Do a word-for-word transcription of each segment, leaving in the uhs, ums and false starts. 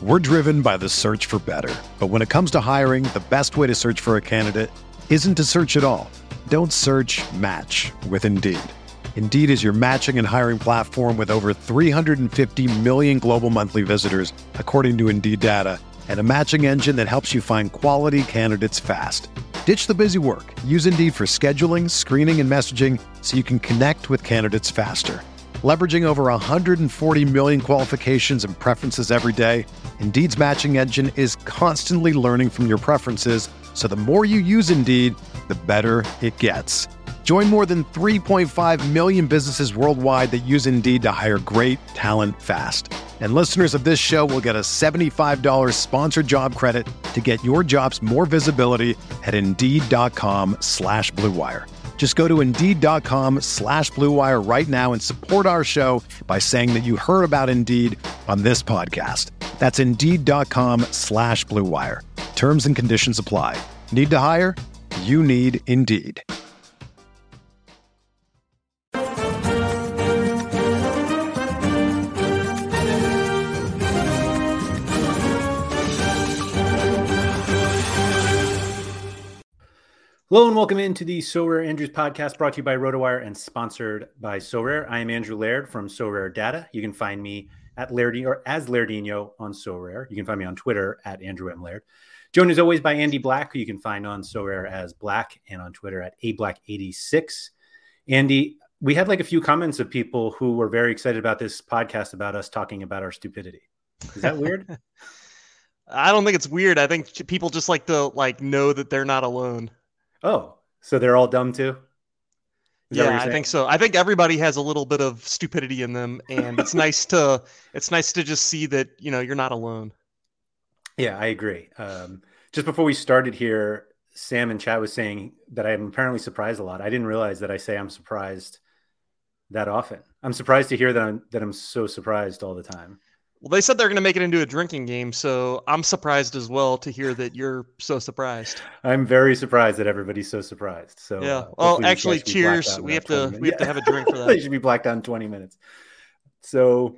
We're driven by the search for better. But when it comes to hiring, the best way to search for a candidate isn't to search at all. Don't search, match with Indeed. Indeed is your matching and hiring platform with over three hundred fifty million global monthly visitors, according to Indeed data, and a matching engine that helps you find quality candidates fast. Ditch the busy work. Use Indeed for scheduling, screening, and messaging so you can connect with candidates faster. Leveraging over one hundred forty million qualifications and preferences every day, Indeed's matching engine is constantly learning from your preferences, so the more you use Indeed, the better it gets. Join more than three point five million businesses worldwide that use Indeed to hire great talent fast. And listeners of this show will get a seventy-five dollars sponsored job credit to get your jobs more visibility at Indeed.com slash Blue Wire. Just go to Indeed.com slash Blue Wire right now and support our show by saying that you heard about Indeed on this podcast. That's Indeed.com slash Blue Wire. Terms and conditions apply. Need to hire? You need Indeed. Hello and welcome into the Sorare Andrews podcast, brought to you by RotoWire and sponsored by Sorare. I am Andrew Laird from Sorare Data. You can find me at Laird or as Lairdino on Sorare. You can find me on Twitter at Andrew M. Laird. Joined as always by Andy Black, who you can find on Sorare as Black and on Twitter at A Black eighty-six. Andy, we had like a few comments of people who were very excited about this podcast about us talking about our stupidity. Is that weird? I don't think it's weird. I think people just like to like know that they're not alone. Oh, so they're all dumb too? Is yeah, I think so. I think everybody has a little bit of stupidity in them, and it's nice to it's nice to just see that, you know, you're not alone. Yeah, I agree. Um, just before we started here, Sam in chat was saying that I'm apparently surprised a lot. I didn't realize that I say I'm surprised that often. I'm surprised to hear that I'm that I'm so surprised all the time. Well, they said they're going to make it into a drinking game, so I'm surprised as well to hear that you're so surprised. I'm very surprised that everybody's so surprised. So yeah. Uh, well, actually, cheers. We have to we have to have a drink for that. They should be blacked out in twenty minutes. So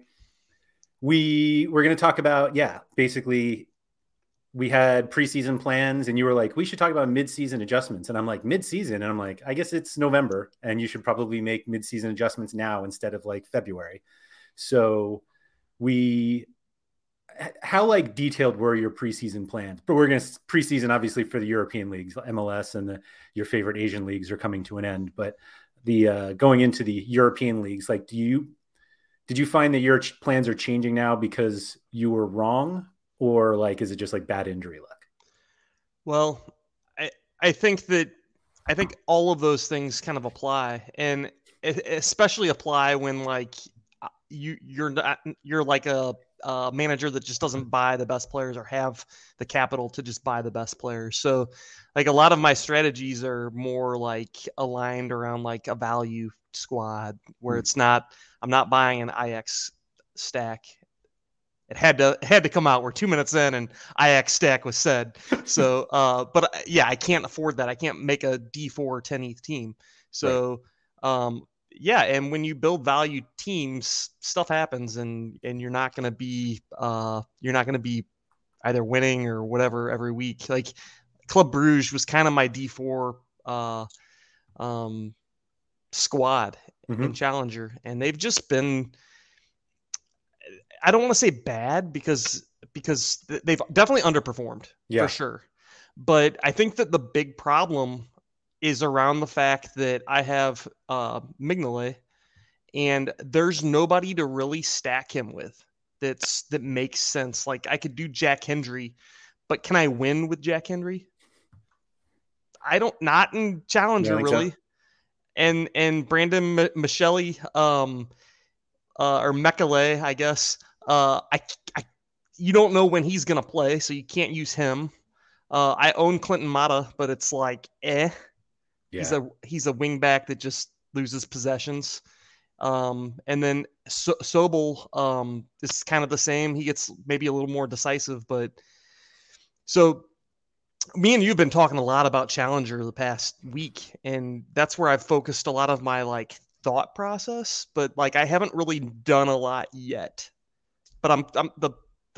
we we're going to talk about yeah, basically we had preseason plans, and you were like, we should talk about mid-season adjustments, and I'm like, mid-season, and I'm like, I guess it's November, and you should probably make mid-season adjustments now instead of like February. So we how like detailed were your preseason plans? But we're going to preseason obviously for the European leagues, M L S and the your favorite Asian leagues are coming to an end, but the uh going into the European leagues, like do you did you find that your ch- plans are changing now because you were wrong, or like is it just like bad injury luck? Well, I I think that I think all of those things kind of apply, and especially apply when like you you're not you're like a, a manager that just doesn't buy the best players or have the capital to just buy the best players. So like a lot of my strategies are more like aligned around like a value squad where it's not, I'm not buying an I X stack. It had to it had to come out. We're two minutes in and I X stack was said. So, uh, but yeah, I can't afford that. I can't make a D four ten E T H team. So, right. um, yeah, and when you build value teams, stuff happens, and and you're not going to be uh you're not going to be either winning or whatever every week. Like Club Bruges was kind of my D four uh um squad mm-hmm. in Challenger, and they've just been, I don't want to say bad because because they've definitely underperformed yeah. for sure. But I think that the big problem is around the fact that I have uh, Mignolet, and there's nobody to really stack him with that's that makes sense. Like I could do Jack Hendry, but can I win with Jack Hendry? I don't, not in Challenger yeah, really. So. And and Brandon M- Michele, um, uh, or Mekele, I guess. Uh, I, I you don't know when he's gonna play, so you can't use him. Uh, I own Clinton Mata, but it's like eh. Yeah. He's a he's a wing back that just loses possessions. Um, and then so- Sobel um, is kind of the same. He gets maybe a little more decisive, but so me and you have been talking a lot about Challenger the past week, and that's where I've focused a lot of my like thought process. But like I haven't really done a lot yet. But I'm, I'm the the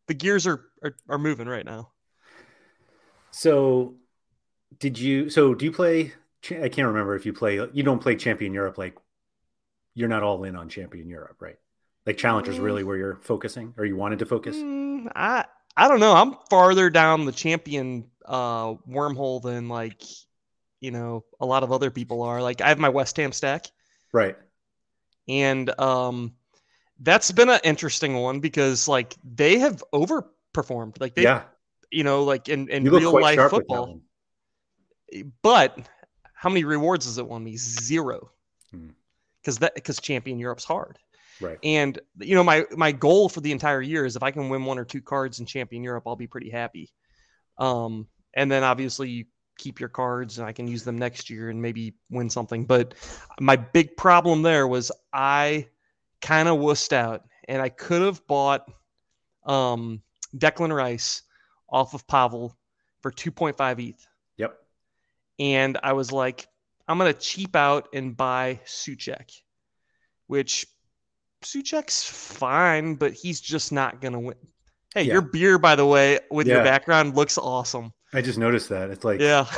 the gears are, are are moving right now. So, did you? So, do you play? I can't remember if you play. You don't play Champion Europe. Like, you're not all in on Champion Europe, right? Like, Challenger's Mm. really where you're focusing, or you wanted to focus. Mm, I I don't know. I'm farther down the Champion uh, wormhole than like you know a lot of other people are. Like, I have my West Ham stack, Right. and um, that's been an interesting one because like they have overperformed. Like they, Yeah. you know, like in, in You look real quite life sharp with that football. one. But how many rewards has it won me? Zero. Hmm. Because that because Champion Europe's hard. Right. And you know, my my goal for the entire year is if I can win one or two cards in Champion Europe, I'll be pretty happy. Um, and then obviously you keep your cards and I can use them next year and maybe win something. But my big problem there was I kind of wussed out, and I could have bought um, Declan Rice off of Pavel for two point five E T H. Yep. And I was like, I'm going to cheap out and buy Souček, which Souček's fine, but he's just not going to win. Hey, Yeah. your beer, by the way, with Yeah. your background looks awesome. I just noticed that. It's like, Yeah.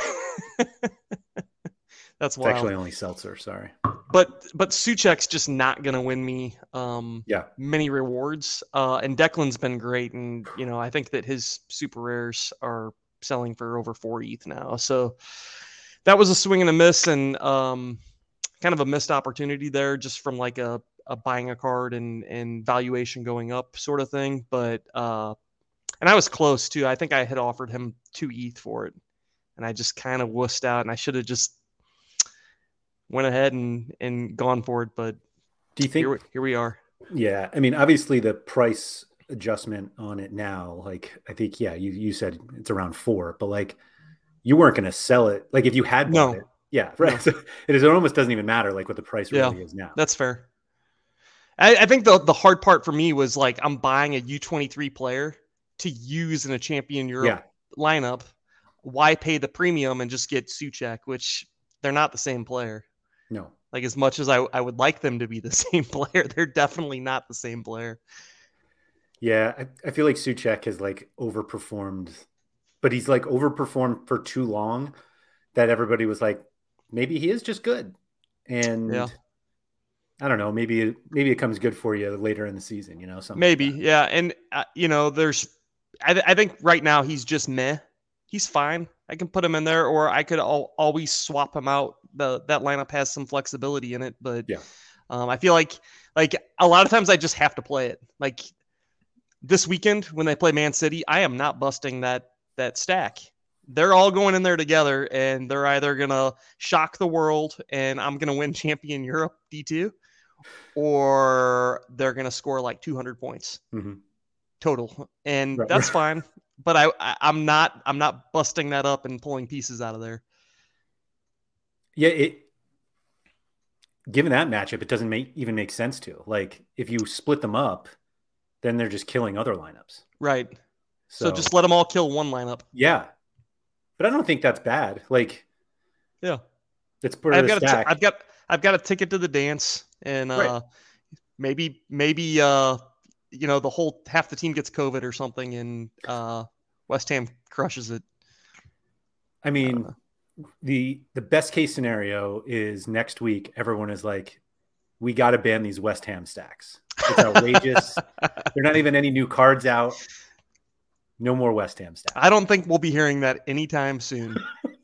That's it's wild. actually only seltzer. Sorry. But but Souček's just not going to win me um, Yeah. many rewards. Uh, and Declan's been great. And, you know, I think that his super rares are selling for over four E T H now. So that was a swing and a miss, and um, kind of a missed opportunity there just from like a, a buying a card and, and valuation going up sort of thing. But uh, and I was close too. I think I had offered him two E T H for it, and I just kind of wussed out, and I should have just went ahead and, and gone for it. But Do you think? here, here we are. Yeah. I mean, obviously the price adjustment on it now, like I think, yeah, you, you said it's around four, but like you weren't going to sell it. Like if you had bought No. it. Yeah. Right. So it is, it almost doesn't even matter like what the price really Yeah. is now. That's fair. I, I think the the hard part for me was like I'm buying a U twenty-three player to use in a Champion Europe lineup. Why pay the premium and just get Souček, which they're not the same player. No. Like as much as I, I would like them to be the same player, they're definitely not the same player. Yeah. I, I feel like Souček has like overperformed, but he's like overperformed for too long that everybody was like, maybe he is just good. And Yeah. I don't know, maybe, maybe it comes good for you later in the season, you know, something Maybe. like that. Yeah. And, uh, you know, there's, I, th- I think right now he's just meh. He's fine. I can put him in there, or I could al- always swap him out. The that lineup has some flexibility in it, but Yeah. um, I feel like like a lot of times I just have to play it. Like this weekend when they play Man City, I am not busting that that stack. They're all going in there together, and they're either gonna shock the world, and I'm gonna win Champion Europe D two, or they're gonna score like two hundred points Mhm. total, and Right. that's fine. But I, I, I'm not, I'm not busting that up and pulling pieces out of there. Yeah, it given that matchup, it doesn't make even make sense to. Like if you split them up, then they're just killing other lineups. Right. So, So, just let them all kill one lineup. yeah, but I don't think that's bad. Like Yeah. it's part I've of the got, a t- stack. I've got, I've got a ticket to the dance, and uh, Right. maybe, maybe, uh, you know, the whole half the team gets COVID or something, and uh, West Ham crushes it. I mean, the the best case scenario is next week. Everyone is like, we got to ban these West Ham stacks. It's outrageous. There are not even any new cards out. No more West Ham stacks. I don't think we'll be hearing that anytime soon.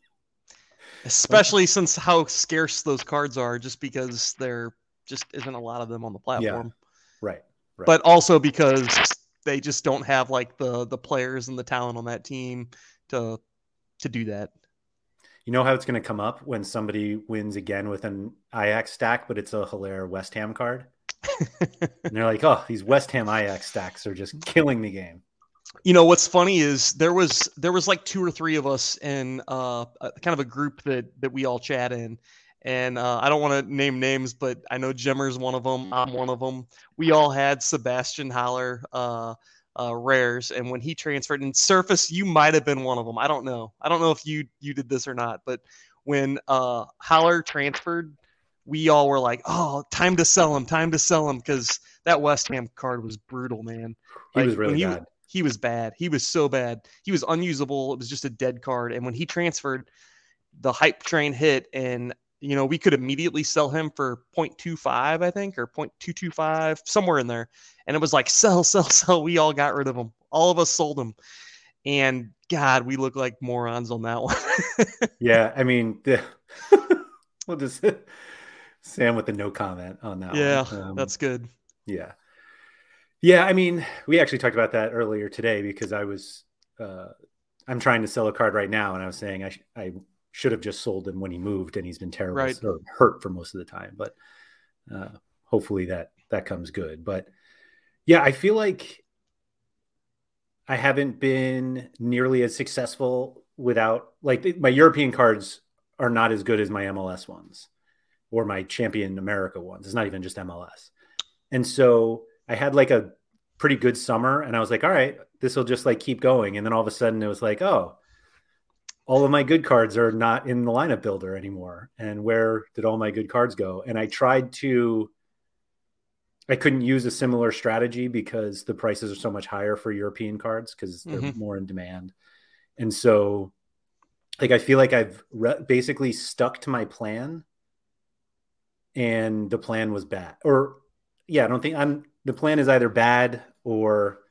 Especially since how scarce those cards are, just because there just isn't a lot of them on the platform. Right. Right. But also because they just don't have like the the players and the talent on that team to to do that. You know how it's going to come up when somebody wins again with an Ajax stack, but it's a Hilaire West Ham card? And they're like, oh, these West Ham Ajax stacks are just killing the game. You know what's funny is there was there was like two or three of us in uh a, kind of a group that that we all chat in, and uh, I don't want to name names, but I know Jimmer's one of them. I'm one of them. We all had Sebastian Haller uh, uh, rares, and when he transferred, and Surface, you might have been one of them. I don't know. I don't know if you you did this or not, but when uh, Haller transferred, we all were like, "Oh, time to sell him! Time to sell him!" Because that West Ham card was brutal, man. He Like, was really when he, bad. he was bad. He was so bad. He was unusable. It was just a dead card. And when he transferred, the hype train hit, and you know, we could immediately sell him for zero point two five, I think, or zero point two two five, somewhere in there. And it was like, sell, sell, sell. We all got rid of him. All of us sold him. And God, we look like morons on that one. Yeah. I mean, the, we'll just Sam with the no comment on that yeah, one. Um, that's good. Yeah. Yeah. I mean, we actually talked about that earlier today because I was, uh, I'm trying to sell a card right now. And I was saying I, sh- I should have just sold him when he moved, and he's been terrible Right. or hurt for most of the time, but uh, hopefully that, that comes good. But yeah, I feel like I haven't been nearly as successful without, like, my European cards are not as good as my M L S ones or my Champion America ones. It's not even just M L S. And so I had like a pretty good summer, and I was like, all right, this will just like keep going. And then all of a sudden it was like, oh, all of my good cards are not in the lineup builder anymore. And where did all my good cards go? And I tried to, I couldn't use a similar strategy because the prices are so much higher for European cards because they're Mm-hmm. more in demand. And so like, I feel like I've re- basically stuck to my plan, and the plan was bad. Or yeah, I don't think I'm, the plan is either bad or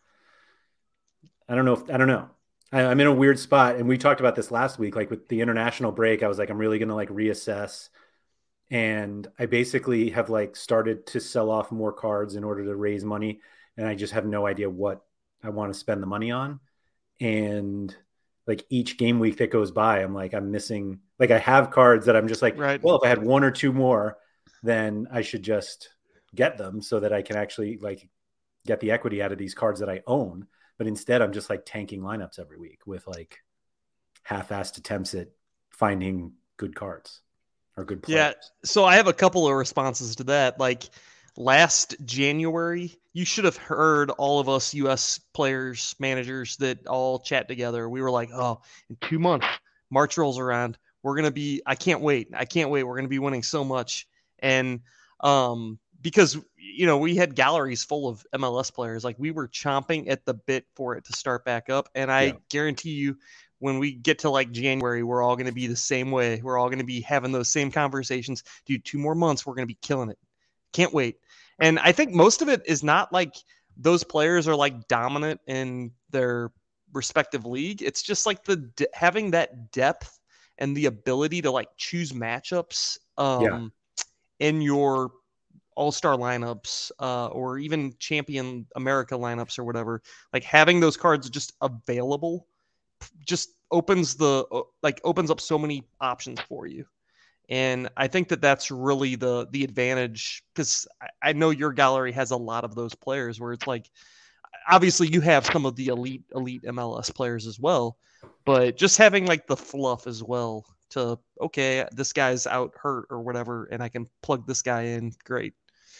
I don't know if, I don't know. I, I'm in a weird spot. And we talked about this last week, like with the international break, I was like, I'm really going to like reassess. And I basically have like started to sell off more cards in order to raise money. And I just have no idea what I want to spend the money on. And like each game week that goes by, I'm like, I'm missing, like I have cards that I'm just like, Right. well, if I had one or two more, then I should just get them so that I can actually like get the equity out of these cards that I own. But instead I'm just like tanking lineups every week with like half-assed attempts at finding good cards or good players. Yeah. So I have a couple of responses to that. Like last January, you should have heard all of us U S players, managers that all chat together. We were like, oh, in two months, March rolls around. We're going to be, I can't wait. I can't wait. We're going to be winning so much. And, um, because, you know, we had galleries full of M L S players. Like we were chomping at the bit for it to start back up. And I Yeah. guarantee you, when we get to like January, we're all going to be the same way. We're all going to be having those same conversations. Dude, two more months, we're going to be killing it. Can't wait. And I think most of it is not like those players are like dominant in their respective league. It's just like the de- having that depth and the ability to like choose matchups um, Yeah. in your all-star lineups uh, or even Champion America lineups or whatever. Like having those cards just available just opens the like opens up so many options for you. And I think that that's really the the advantage, because I, I know your gallery has a lot of those players where it's like, obviously you have some of the elite elite M L S players as well, but just having like the fluff as well to, okay, this guy's out hurt or whatever, and I can plug this guy in. Great.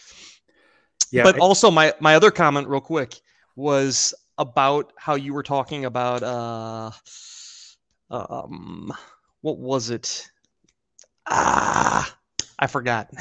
Yeah. But I- also my my other comment real quick was about how you were talking about uh um what was it? Ah, I forgot.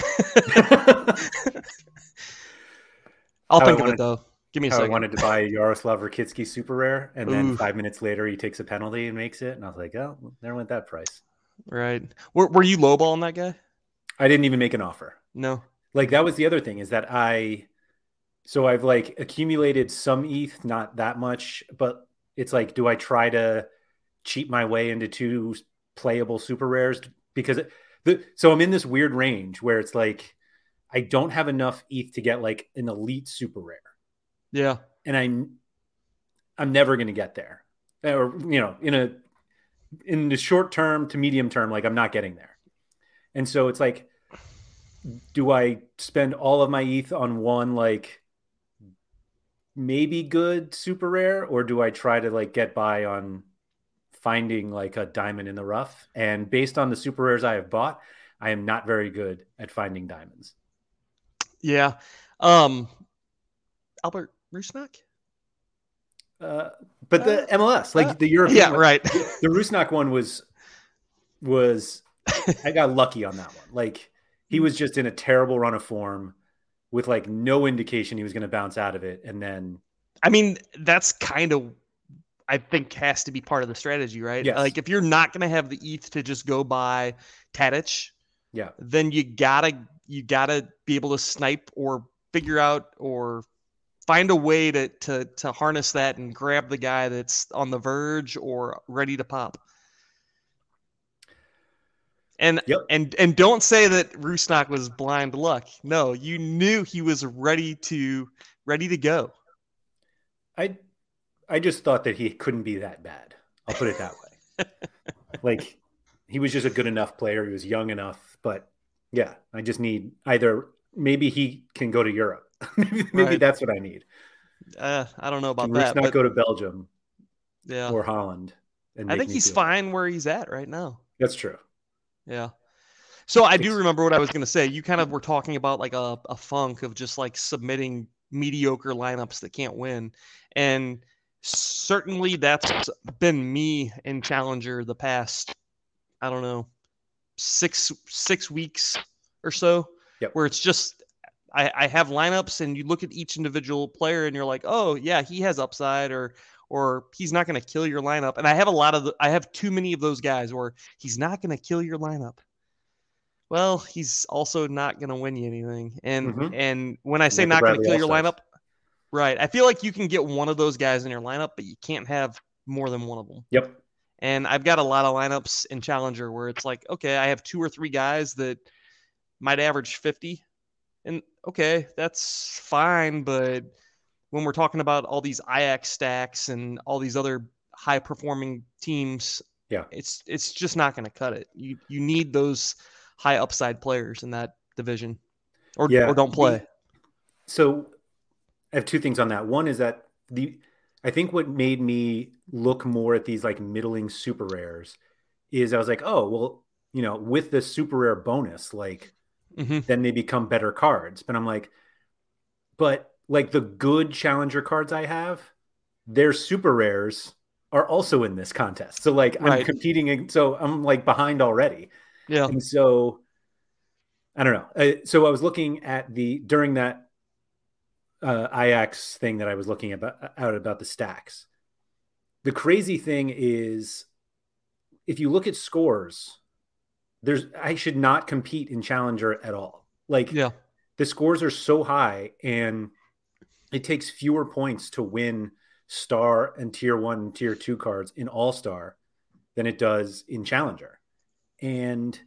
I'll How think I of wanted- it though. Give me a How I second. wanted to buy Yaroslav Rakitsky super rare, and then Ooh. five minutes later he takes a penalty and makes it, and I was like, oh, there went that price. Right. Were were you lowballing that guy? I didn't even make an offer. No. Like that was the other thing, is that I, so I've like accumulated some E T H, not that much, but it's like, do I try to cheat my way into two playable super rares? Because the, so I'm in this weird range where it's like, I don't have enough E T H to get like an elite super rare. Yeah. And I'm, I'm never going to get there, or, you know, in a, in the short term to medium term, like I'm not getting there. And so it's like, do I spend all of my E T H on one, like maybe good super rare, or do I try to like get by on finding like a diamond in the rough? And based on the super rares I have bought, I am not very good at finding diamonds. Yeah. Um Albert Rusnak? Uh, but the Uh, M L S, like uh, the European, Yeah, one, right. the Rusnak one was, was, I got lucky on that one. Like he was just in a terrible run of form with like no indication he was going to bounce out of it. And then I mean, that's kind of, I think, has to be part of the strategy, right? Yes. Like, if you're not going to have the E T H to just go by Tadic, yeah, then you gotta you gotta be able to snipe or figure out or find a way to to to harness that and grab the guy that's on the verge or ready to pop. And yep. and and don't say that Rusnak was blind luck. No, you knew he was ready to ready to go. I I just thought that he couldn't be that bad. I'll put it that way. Like, he was just a good enough player. He was young enough, but yeah, I just need either maybe he can go to Europe. maybe maybe Right. that's what I need. Uh, I don't know about Can that. Rusnak But go to Belgium yeah, or Holland? And I make think me he's feel fine where he's at right now. That's true. Yeah. So I do remember what I was going to say. You kind of were talking about like a, a funk of just like submitting mediocre lineups that can't win. And certainly that's been me in Challenger the past, I don't know, six, six weeks or so, Yep. where it's just, I, I have lineups and you look at each individual player and you're like, oh yeah, he has upside, or, or he's not going to kill your lineup. And I have a lot of, the, I have too many of those guys where he's not going to kill your lineup. Well, he's also not going to win you anything. And Mhm. and when I say Like the not going to Bradley kill your All-Stars. lineup, right, I feel like you can get one of those guys in your lineup, but you can't have more than one of them. Yep. And I've got a lot of lineups in Challenger where it's like, okay, I have two or three guys that might average fifty. And okay, that's fine. But when we're talking about all these I X stacks and all these other high performing teams, Yeah. it's it's just not going to cut it. You you need those high upside players in that division, or Yeah. or don't play. So I have two things on that. One is that the I think what made me look more at these like middling super rares is I was like, oh, well, you know, with the super rare bonus, like Mm-hmm. then they become better cards. But I'm like, but like the good challenger cards I have, their super rares are also in this contest. So like Right. I'm competing. in- So I'm like behind already. Yeah. And so I don't know. Uh, so I was looking at the during that uh, I X thing that I was looking about out about the stacks. The crazy thing is, if you look at scores, there's I should not compete in Challenger at all. Like Yeah. the scores are so high, and it takes fewer points to win star and tier one and tier two cards in All Star than it does in Challenger. And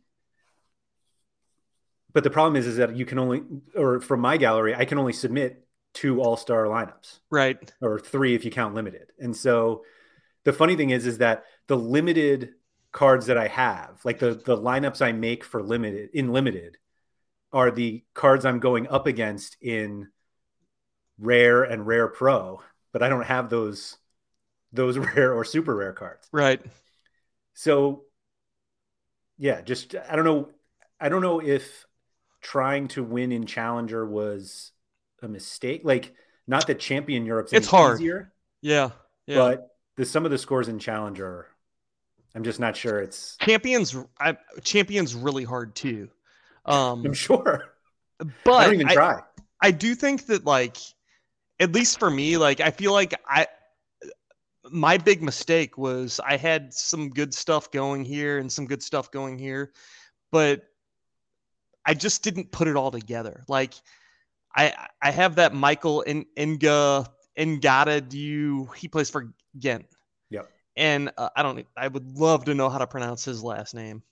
but the problem is, is that you can only, or from my gallery, I can only submit two all-star lineups, Right. or three if you count limited. And so the funny thing is, is that the limited cards that I have, like the, the lineups I make for limited in limited, are the cards I'm going up against in rare and rare pro, but I don't have those, those rare or super rare cards. Right. So yeah, just, I don't know. I don't know if trying to win in Challenger was a mistake. Like, not that Champion Europe's It's any hard. easier, Yeah. Yeah. but the some of the scores in Challenger, I'm just not sure it's. Champions. I, champions really hard too. Um, I'm sure, but I don't even try. I, I do think that, like, at least for me, like, I feel like I. My big mistake was I had some good stuff going here and some good stuff going here, but I just didn't put it all together. Like, I I have that Michael in Inga Ngata. Do you? He plays for Ghent. Yep. And uh, I don't. I would love to know how to pronounce his last name.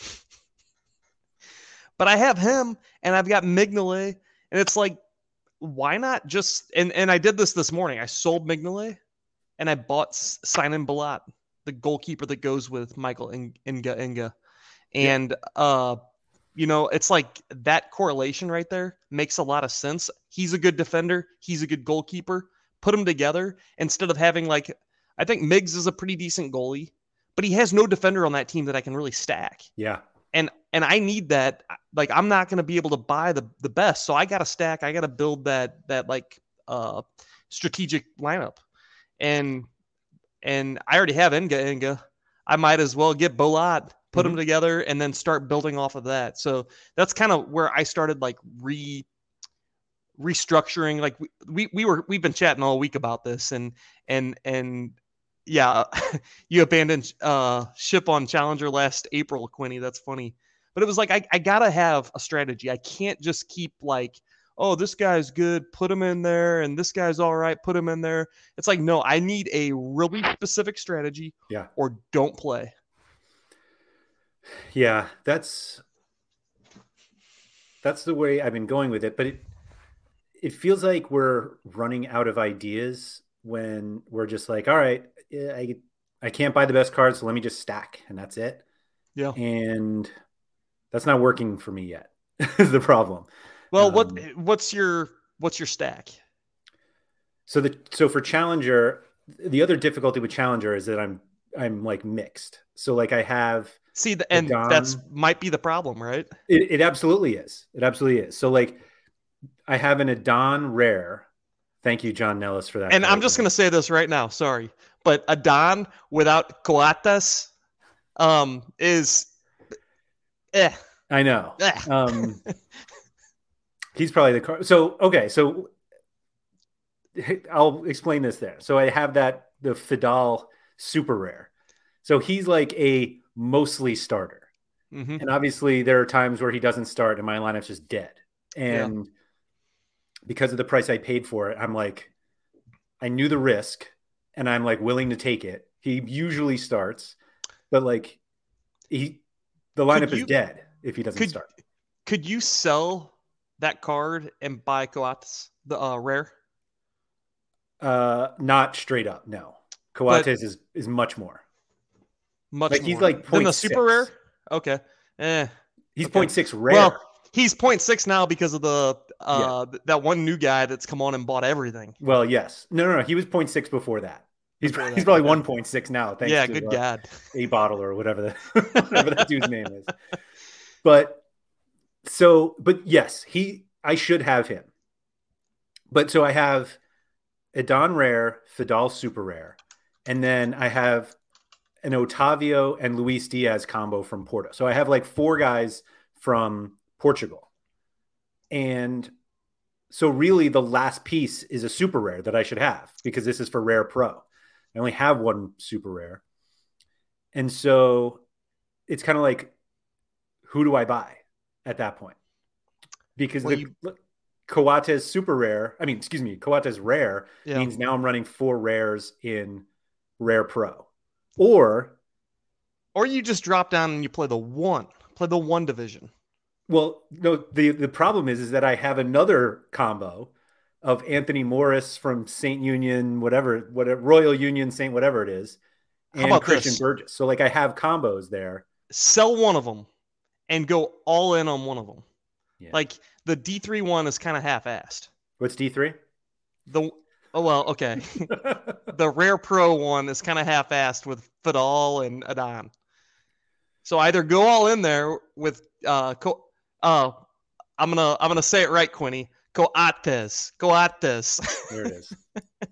But I have him, and I've got Mignolet, and it's like, why not just? And and I did this this morning. I sold Mignolet, and I bought Sinan Balat, the goalkeeper that goes with Michael Inga Inga, and yep. uh. You know, it's like that correlation right there makes a lot of sense. He's a good defender. He's a good goalkeeper. Put them together instead of having, like, I think Miggs is a pretty decent goalie, but he has no defender on that team that I can really stack. Yeah. And and I need that. Like, I'm not going to be able to buy the, the best. So I got to stack. I got to build that, that like uh, strategic lineup. And and I already have Inga Inga. I might as well get Bolat, put mm-hmm. them together, and then start building off of that. So that's kind of where I started, like, re restructuring. Like we, we we were we've been chatting all week about this, and and and yeah, you abandoned uh, ship on Challenger last April, Quinny. That's funny, but it was like I I gotta have a strategy. I can't just keep like, oh, this guy's good, put him in there, and this guy's all right, put him in there. It's like, no, I need a really specific strategy, yeah, or don't play. Yeah, that's that's the way I've been going with it, but it it feels like we're running out of ideas when we're just like, all right, I I can't buy the best cards, so let me just stack, and that's it. Yeah, and that's not working for me yet. Is the problem. Well, um, what what's your what's your stack? So the so for Challenger, the other difficulty with Challenger is that I'm I'm like mixed. So like I have see the and Don, that's might be the problem, right? It, it absolutely is. It absolutely is. So like I have an Adon rare. Thank you, John Nellis, for that. And I'm just going to say this right now. Sorry, but Adon without Coates um, is, eh. I know. Eh. Um, he's probably the card. So okay, so I'll explain this there. So I have that the Fidal super rare. So he's like a mostly starter, mm-hmm. and obviously there are times where he doesn't start, and my lineup's just dead. And yeah. because of the price I paid for it, I'm like, I knew the risk and I'm like willing to take it. He usually starts, but like he, the lineup you, is dead if he doesn't could, start. Could you sell that card and buy Coates, the uh, rare? Uh, not straight up. No, Coates but, is, is much more. Much like more. He's like than the super rare. Okay. Eh. He's okay. zero point six rare. Well, he's zero point six now because of the uh yeah. that one new guy that's come on and bought everything. Well, yes. No, no, no. He was zero point six before that. He's before he's that. probably one point six now. Thanks yeah, to good uh, God. A bottle or whatever the whatever that dude's name is. But so, but yes, he I should have him. But so I have Adon rare, Fidal super rare, and then I have an Otavio and Luis Diaz combo from Porto. So I have like four guys from Portugal. And so really the last piece is a super rare that I should have because this is for Rare Pro. I only have one super rare. And so it's kind of like, who do I buy at that point? Because well, the you... Coates super rare, I mean, excuse me, Coates rare yeah. means now I'm running four rares in Rare Pro. Or or you just drop down and you play the one, play the one division. Well, no, the, the problem is, is that I have another combo of Anthony Morris from Saint Union, whatever, whatever Royal Union, Saint, whatever it is, and How about Christian this? Burgess. So like I have combos there. Sell one of them and go all in on one of them. Yeah. Like the D three one is kind of half-assed. What's D three? The Oh, well, okay. The Rare Pro one is kind of half-assed with Fidal and Adon. So either go all in there with uh, Co- uh I'm gonna I'm gonna say it right, Quinny. Coates, Coates. There it is.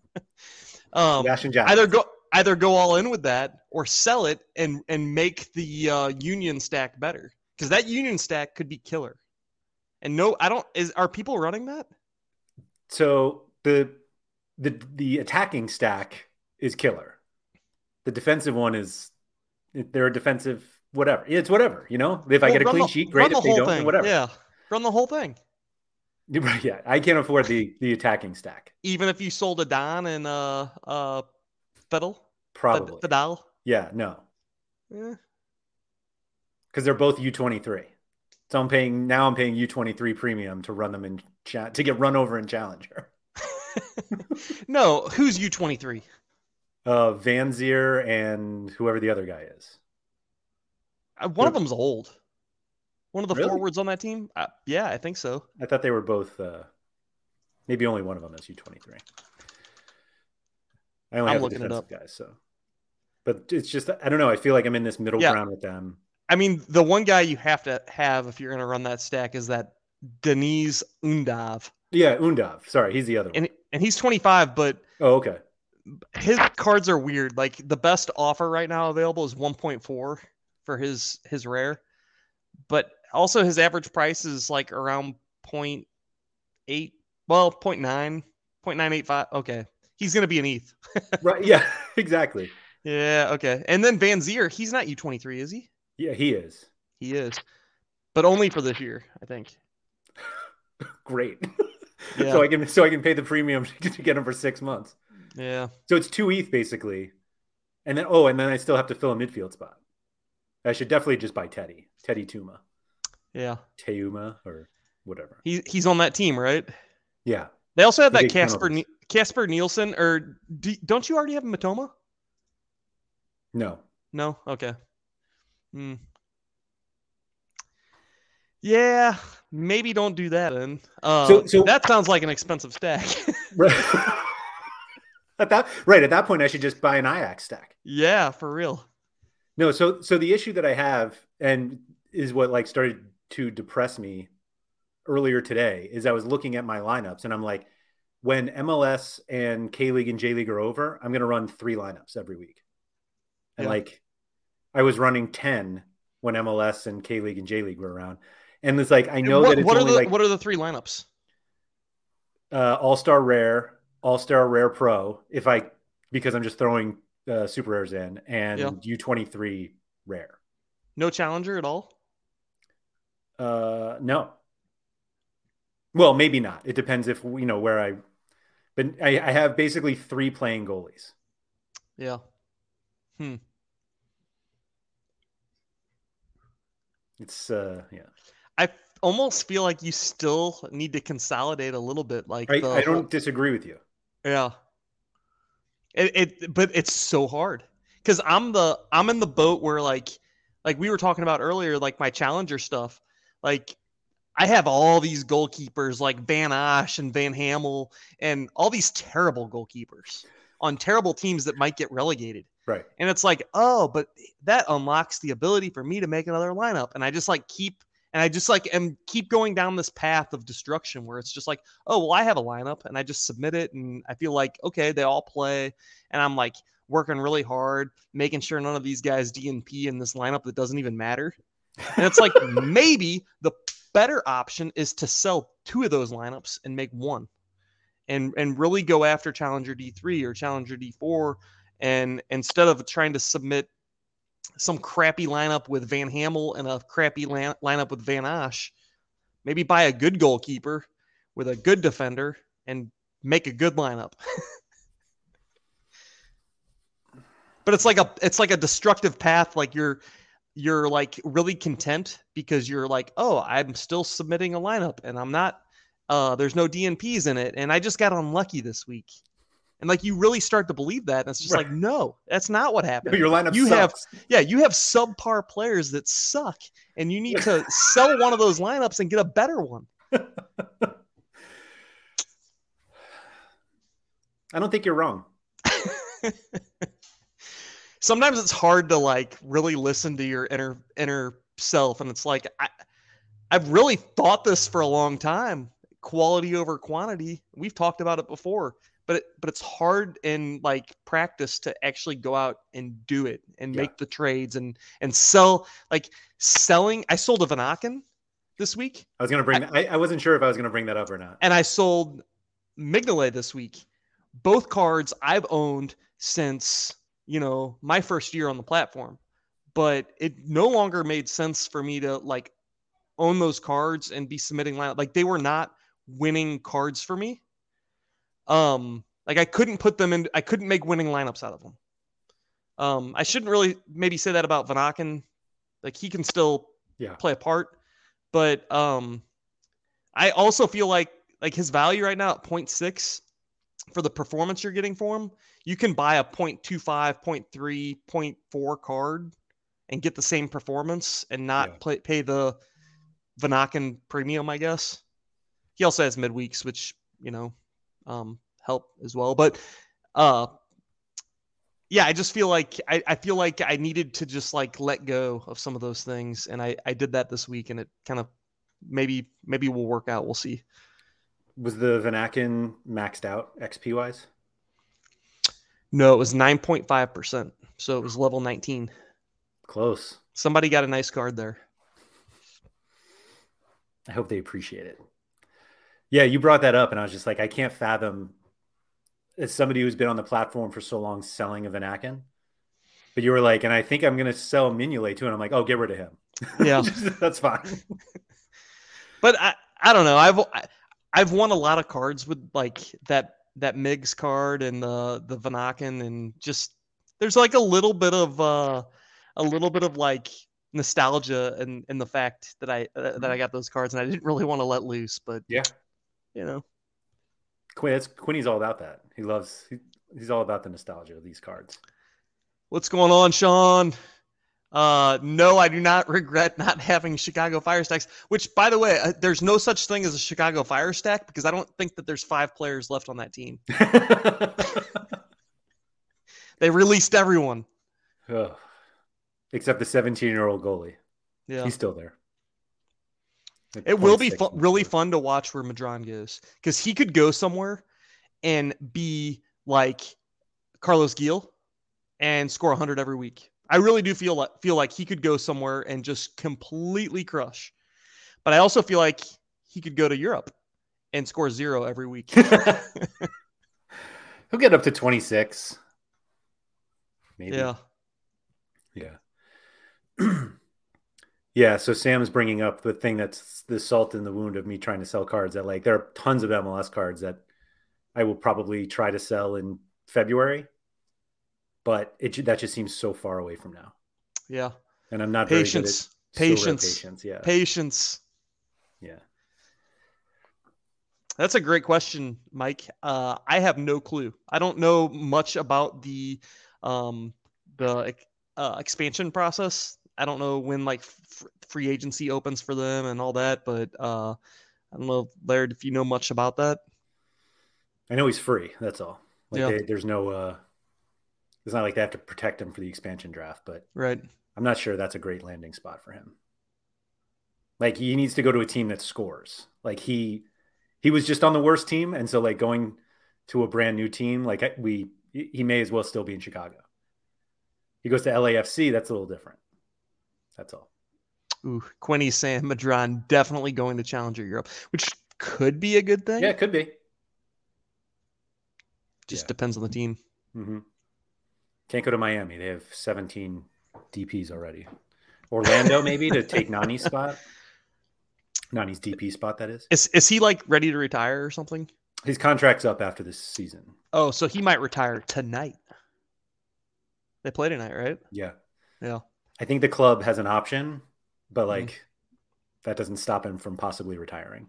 um, either go either go all in with that or sell it and and make the uh, Union stack better because that Union stack could be killer. And no, I don't. Is are people running that? So the the the attacking stack is killer. The defensive one is they're a defensive whatever. It's whatever, you know. If well, I get a clean the, sheet, great. If the they don't, thing. whatever. Yeah, run the whole thing. Yeah, I can't afford the the attacking stack. Even if you sold a Don and uh uh Fidal, probably Fidal. Yeah, no. Yeah. Because they're both U twenty-three. So I'm paying now. I'm paying U twenty-three premium to run them in cha- to get run over in Challenger. No, who's U twenty-three? Uh, Van Zier and whoever the other guy is. Uh, one Who? of them's old. One of the really? forwards on that team? Uh, yeah, I think so. I thought they were both. Uh, maybe only one of them is U twenty-three. I only I'm have looking the defensive it up. guys, so. But it's just I don't know. I feel like I'm in this middle yeah. ground with them. I mean, the one guy you have to have if you're going to run that stack is that Deniz Undav. Yeah, Undav. Sorry, he's the other one. And and he's twenty-five, but oh, okay. His cards are weird. Like the best offer right now available is one point four for his his rare, but also his average price is like around zero point eight Well, point nine, point nine eight five. Okay. He's going to be an E T H. Right. Yeah, exactly. Yeah. Okay. And then Van Zier, he's not U twenty-three, is he? Yeah, he is. He is. But only for this year, I think. Great. Yeah. so I can so I can pay the premium to get him for six months. Yeah. So it's two E T H basically. And then oh, and then I still have to fill a midfield spot. I should definitely just buy Teddy. Teddy Tuma. Yeah. Teuma or whatever. He he's on that team, right? Yeah. They also have He that takes Casper penalties. Casper Nielsen, or do, don't you already have Matoma? No. No? Okay. Hmm. Yeah, maybe don't do that then. Uh, So- so- that sounds like an expensive stack. Right. at that right at that point I should just buy an Ajax stack. Yeah, for real. No, so so the issue that I have and is what like started to depress me earlier today is I was looking at my lineups and I'm like, when M L S and K League and J League are over, I'm gonna run three lineups every week. And Yeah. like I was running ten when M L S and K League and J League were around. And it's like I know what, that it's what are only the like what are the three lineups? uh, All-Star Rare, All-Star Rare Pro, if I because I'm just throwing uh, super rares in, and Yeah. U twenty-three Rare. No challenger at all? Uh, no. Well, maybe not. It depends if you know where I. But I, I have basically three playing goalies. Yeah. Hmm. It's uh, yeah. I f- almost feel like you still need to consolidate a little bit. Like I, the I whole- don't disagree with you. Yeah. It, it but it's so hard because I'm the I'm in the boat where like like we were talking about earlier, like my challenger stuff. Like I have all these goalkeepers like Van Asch and Van Hamel and all these terrible goalkeepers on terrible teams that might get relegated. Right. And it's like, oh, but that unlocks the ability for me to make another lineup. And I just like keep and I just like am keep going down this path of destruction where it's just like, oh, well, I have a lineup and I just submit it and I feel like, okay, they all play. And I'm like working really hard, making sure none of these guys D N P in this lineup that doesn't even matter. And it's like maybe the better option is to sell two of those lineups and make one and and really go after Challenger D three or Challenger D four. And instead of trying to submit some crappy lineup with Van Hamel and a crappy la- lineup with Van Asch, maybe buy a good goalkeeper with a good defender and make a good lineup. But it's like a it's like a destructive path. Like you're you're like really content because you're like, oh, I'm still submitting a lineup and I'm not. Uh, there's no D N Ps in it, and I just got unlucky this week. And like you really start to believe that, and it's just Right. like, no, that's not what happened. Your lineup you sucks. have, yeah, you have subpar players that suck, and you need to sell one of those lineups and get a better one. I don't think you're wrong. Sometimes it's hard to like really listen to your inner inner self, and it's like I, I've really thought this for a long time. Quality over quantity. We've talked about it before. But it, but it's hard in like practice to actually go out and do it and Yeah. make the trades and and sell like selling. I sold a Vanaken this week I was gonna bring. I, I, I wasn't sure if I was gonna bring that up or not. and I sold Mignolet this week. Both cards I've owned since you know my first year on the platform, but it no longer made sense for me to like own those cards and be submitting lineup. Like they were not winning cards for me. Um, like I couldn't put them in, I couldn't make winning lineups out of them. Um, I shouldn't really maybe say that about Vanaken. Like he can still Yeah. play a part, but um, I also feel like like his value right now at zero point six for the performance you're getting for him, you can buy a zero point two five, zero point three, zero point four card and get the same performance and not Yeah. play, pay the Vanaken premium, I guess. He also has midweeks, which, you know, um, help as well. But uh, yeah, I just feel like I, I feel like I needed to just like let go of some of those things. And I, I did that this week and it kind of maybe maybe will work out. We'll see. Was the Vanaken maxed out X P wise? No, it was nine point five percent. So it was level nineteen. Close. Somebody got a nice card there. I hope they appreciate it. Yeah, you brought that up, and I was just like, I can't fathom as somebody who's been on the platform for so long selling a Vanaken. But you were like, and I think I'm going to sell Mignolet too. And I'm like, oh, get rid of him. Yeah, that's fine. But I, I don't know. I've I've won a lot of cards with like that that Miggs card and the the Vanaken, and just there's like a little bit of uh, a little bit of like nostalgia and in, in the fact that I uh, that I got those cards, and I didn't really want to let loose. But yeah, you know, Quinn, it's, Quinny's all about that. He loves. He, he's all about the nostalgia of these cards. What's going on, Sean? Uh, no, I do not regret not having Chicago Fire Stacks, which, by the way, uh, there's no such thing as a Chicago Fire Stack because I don't think that there's five players left on that team. They released everyone. Oh, except the seventeen-year-old goalie. Yeah. He's still there. Like it will be fu- really fun to watch where Madron goes because he could go somewhere and be like Carlos Gil and score one hundred every week. I really do feel like feel like he could go somewhere and just completely crush. But I also feel like he could go to Europe and score zero every week. He'll get up to twenty-six. Maybe. Yeah. Yeah. Yeah. So Sam's bringing up the thing that's the salt in the wound of me trying to sell cards that like there are tons of M L S cards that I will probably try to sell in February. But it that just seems so far away from now. Yeah. And I'm not patience. very good at patience. patience. Yeah. Patience. Yeah. That's a great question, Mike. Uh, I have no clue. I don't know much about the um, the uh, expansion process. I don't know when like f- free agency opens for them and all that, but uh, I don't know, Laird, if you know much about that. I know he's free. That's all. Like Yeah. they, there's no. Uh, it's not like they have to protect him for the expansion draft, but right. I'm not sure that's a great landing spot for him. Like he needs to go to a team that scores. Like he he was just on the worst team, and so like going to a brand new team, like we he may as well still be in Chicago. He goes to L A F C, that's a little different. That's all. Ooh, Quinny saying Madron definitely going to Challenger Europe, which could be a good thing. Yeah, it could be. Just yeah. depends on the team. Mm-hmm. Can't go to Miami. They have seventeen D Ps already. Orlando, maybe, to take Nani's spot. Nani's D P spot, that is. Is is he like ready to retire or something? His contract's up after this season. Oh, so he might retire tonight. They play tonight, right? Yeah. Yeah. I think the club has an option, but like mm. that doesn't stop him from possibly retiring.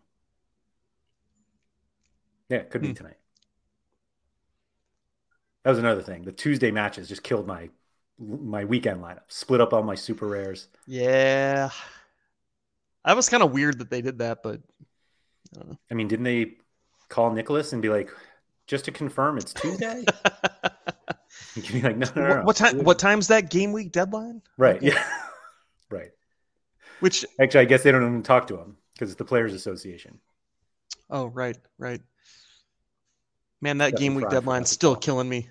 Yeah, it could be mm. tonight. That was another thing. The Tuesday matches just killed my my weekend lineup. Split up all my super rares. Yeah. That was kind of weird that they did that, but I don't know. I mean, didn't they call Nicholas and be like, just to confirm it's Tuesday? You can be like, no, no, no, no. What, what time? What time's that game week deadline? Right. Okay. Yeah. Right. Which actually, I guess they don't even talk to him because it's the Players Association. Oh, right, right. Man, that Definitely game week deadline's still killing me.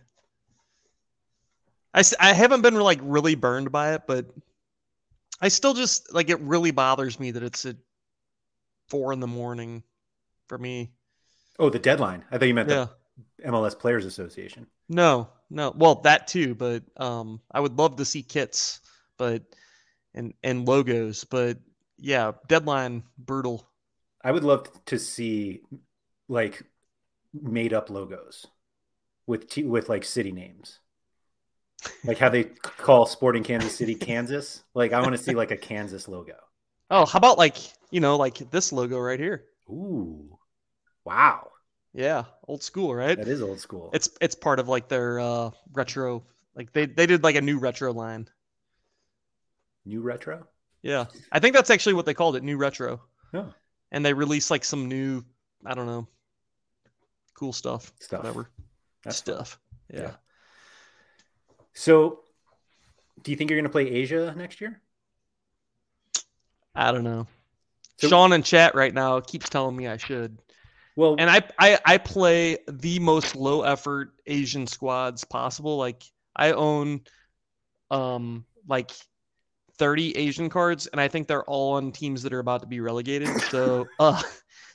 I, I haven't been like really burned by it, but I still just like it really bothers me that it's at four in the morning for me. Oh, the deadline. I thought you meant yeah. the M L S Players Association. No, no. Well, that too, but um, I would love to see kits, but and and logos, but yeah, deadline brutal. I would love to see like made up logos with t- with like city names. Like how they call Sporting Kansas City, Kansas. Like I want to see like a Kansas logo. Oh, how about like, you know, like this logo right here? Ooh. Wow. Yeah, old school, right? That is old school. It's it's part of like their uh, retro. Like they, they did like a new retro line. New retro? Yeah. I think that's actually what they called it, new retro. Oh. And they released like some new, I don't know, cool stuff. Stuff. Whatever. That's stuff. Yeah. yeah. So, do you think you're going to play Asia next year? I don't know. So, Sean in chat right now keeps telling me I should. Well, and I, I I play the most low effort Asian squads possible. Like I own um like thirty Asian cards, and I think they're all on teams that are about to be relegated. So uh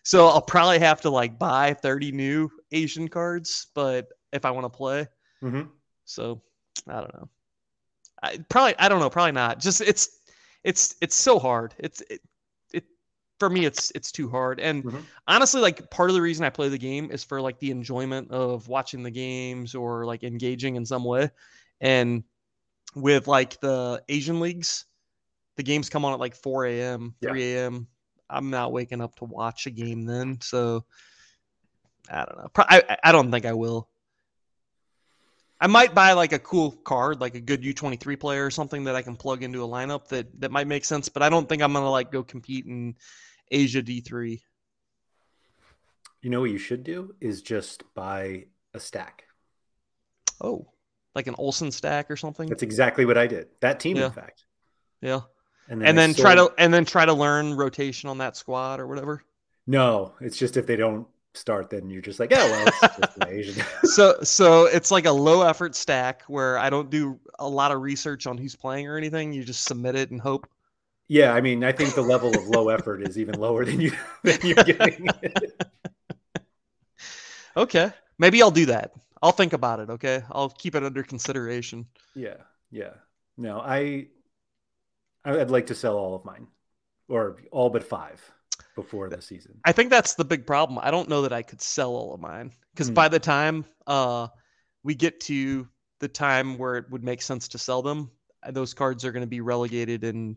So I'll probably have to like buy thirty new Asian cards, but if I want to play, mm-hmm. so I don't know. I probably I don't know, probably not. Just it's it's it's so hard. It's it, it for me it's it's too hard. And mm-hmm. honestly, like part of the reason I play the game is for like the enjoyment of watching the games or like engaging in some way. And with like the Asian leagues, the games come on at like four a.m., three a.m. I'm not waking up to watch a game then. So I don't know. I, I don't think I will. I might buy like a cool card, like a good U twenty-three player or something that I can plug into a lineup that, that might make sense, but I don't think I'm going to like go compete in Asia D three. You know what you should do is just buy a stack. Oh, like an Olsen stack or something? That's exactly what I did. That team, yeah. in fact. Yeah. And then, and then sold... try to and then try to learn rotation on that squad or whatever. No, it's just if they don't start, then you're just like, oh well, it's just Asian. so so it's like a low effort stack where I don't do a lot of research on who's playing or anything. You just submit it and hope. Yeah, I mean, I think the level of low effort is even lower than you than you're getting. Okay, maybe I'll do that. I'll think about it. Okay, I'll keep it under consideration. Yeah, yeah. No, I. I'd like to sell all of mine, or all but five, before the season. I think that's the big problem. I don't know that I could sell all of mine because mm. by the time uh, we get to the time where it would make sense to sell them, those cards are going to be relegated, and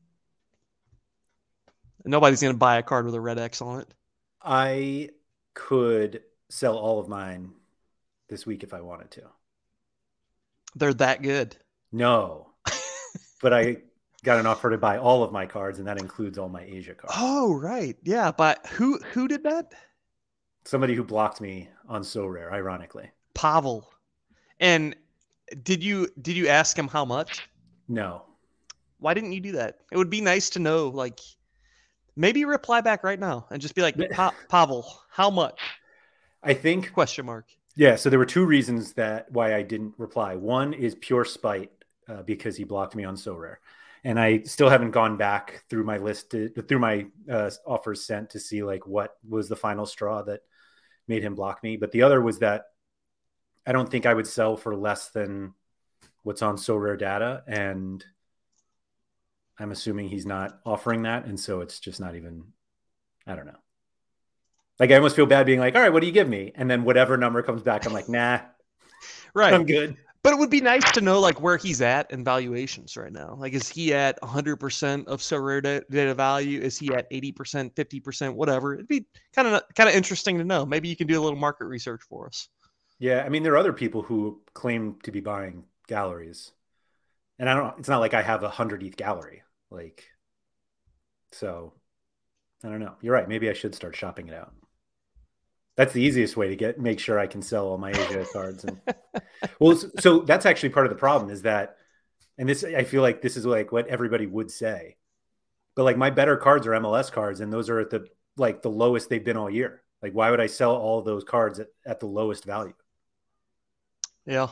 nobody's going to buy a card with a red X on it. I could sell all of mine this week if I wanted to. They're that good. No, but I got an offer to buy all of my cards, and that includes all my Asia cards. Oh, right. Yeah, but who who did that? Somebody who blocked me on So Rare, ironically. Pavel. And did you did you ask him how much? No. Why didn't you do that? It would be nice to know, like, maybe reply back right now and just be like, pa- Pavel, how much? I think... Question mark. Yeah, so there were two reasons that why I didn't reply. One is pure spite uh, because he blocked me on So Rare. And I still haven't gone back through my list, to, through my uh, offers sent to see like what was the final straw that made him block me. But the other was that I don't think I would sell for less than what's on So Rare data. And I'm assuming he's not offering that. And so it's just not even, I don't know. Like I almost feel bad being like, all right, what do you give me? And then whatever number comes back, I'm like, nah, right. I'm good. But it would be nice to know like where he's at in valuations right now. Like, is he at one hundred percent of So Rare data value? Is he at eighty percent, fifty percent, whatever? It'd be kind of kind of interesting to know. Maybe you can do a little market research for us. Yeah, I mean, there are other people who claim to be buying galleries, and I don't. It's not like I have a hundred E T H gallery, like. So, I don't know. You're right. Maybe I should start shopping it out. That's the easiest way to get make sure I can sell all my Asia cards. And well, so that's actually part of the problem is that, and this I feel like this is like what everybody would say, but like my better cards are M L S cards, and those are at the like the lowest they've been all year. Like, why would I sell all those cards at, at the lowest value? Yeah,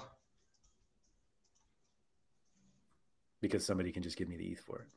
because somebody can just give me the E T H for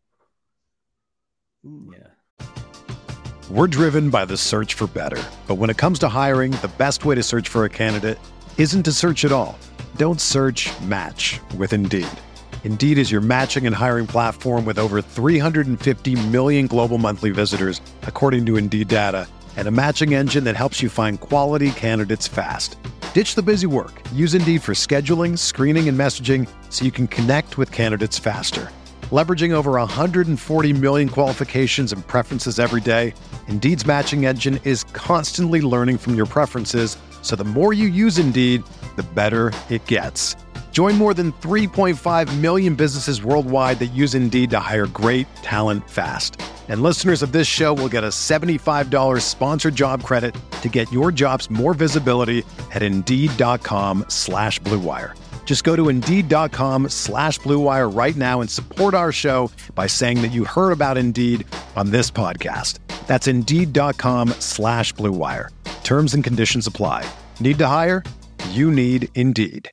it. Ooh. Yeah. We're driven by the search for better. But when it comes to hiring, the best way to search for a candidate isn't to search at all. Don't search, match with Indeed. Indeed is your matching and hiring platform with over three hundred fifty million global monthly visitors, according to Indeed data, and a matching engine that helps you find quality candidates fast. Ditch the busy work. Use Indeed for scheduling, screening, and messaging so you can connect with candidates faster. Leveraging over one hundred forty million qualifications and preferences every day, Indeed's matching engine is constantly learning from your preferences, so the more you use Indeed, the better it gets. Join more than three point five million businesses worldwide that use Indeed to hire great talent fast. And listeners of this show will get a seventy-five dollars sponsored job credit to get your jobs more visibility at Indeed.com slash Blue Wire. Just go to Indeed.com slash Blue Wire right now and support our show by saying that you heard about Indeed on this podcast. That's Indeed.com slash Blue Wire. Terms and conditions apply. Need to hire? You need Indeed.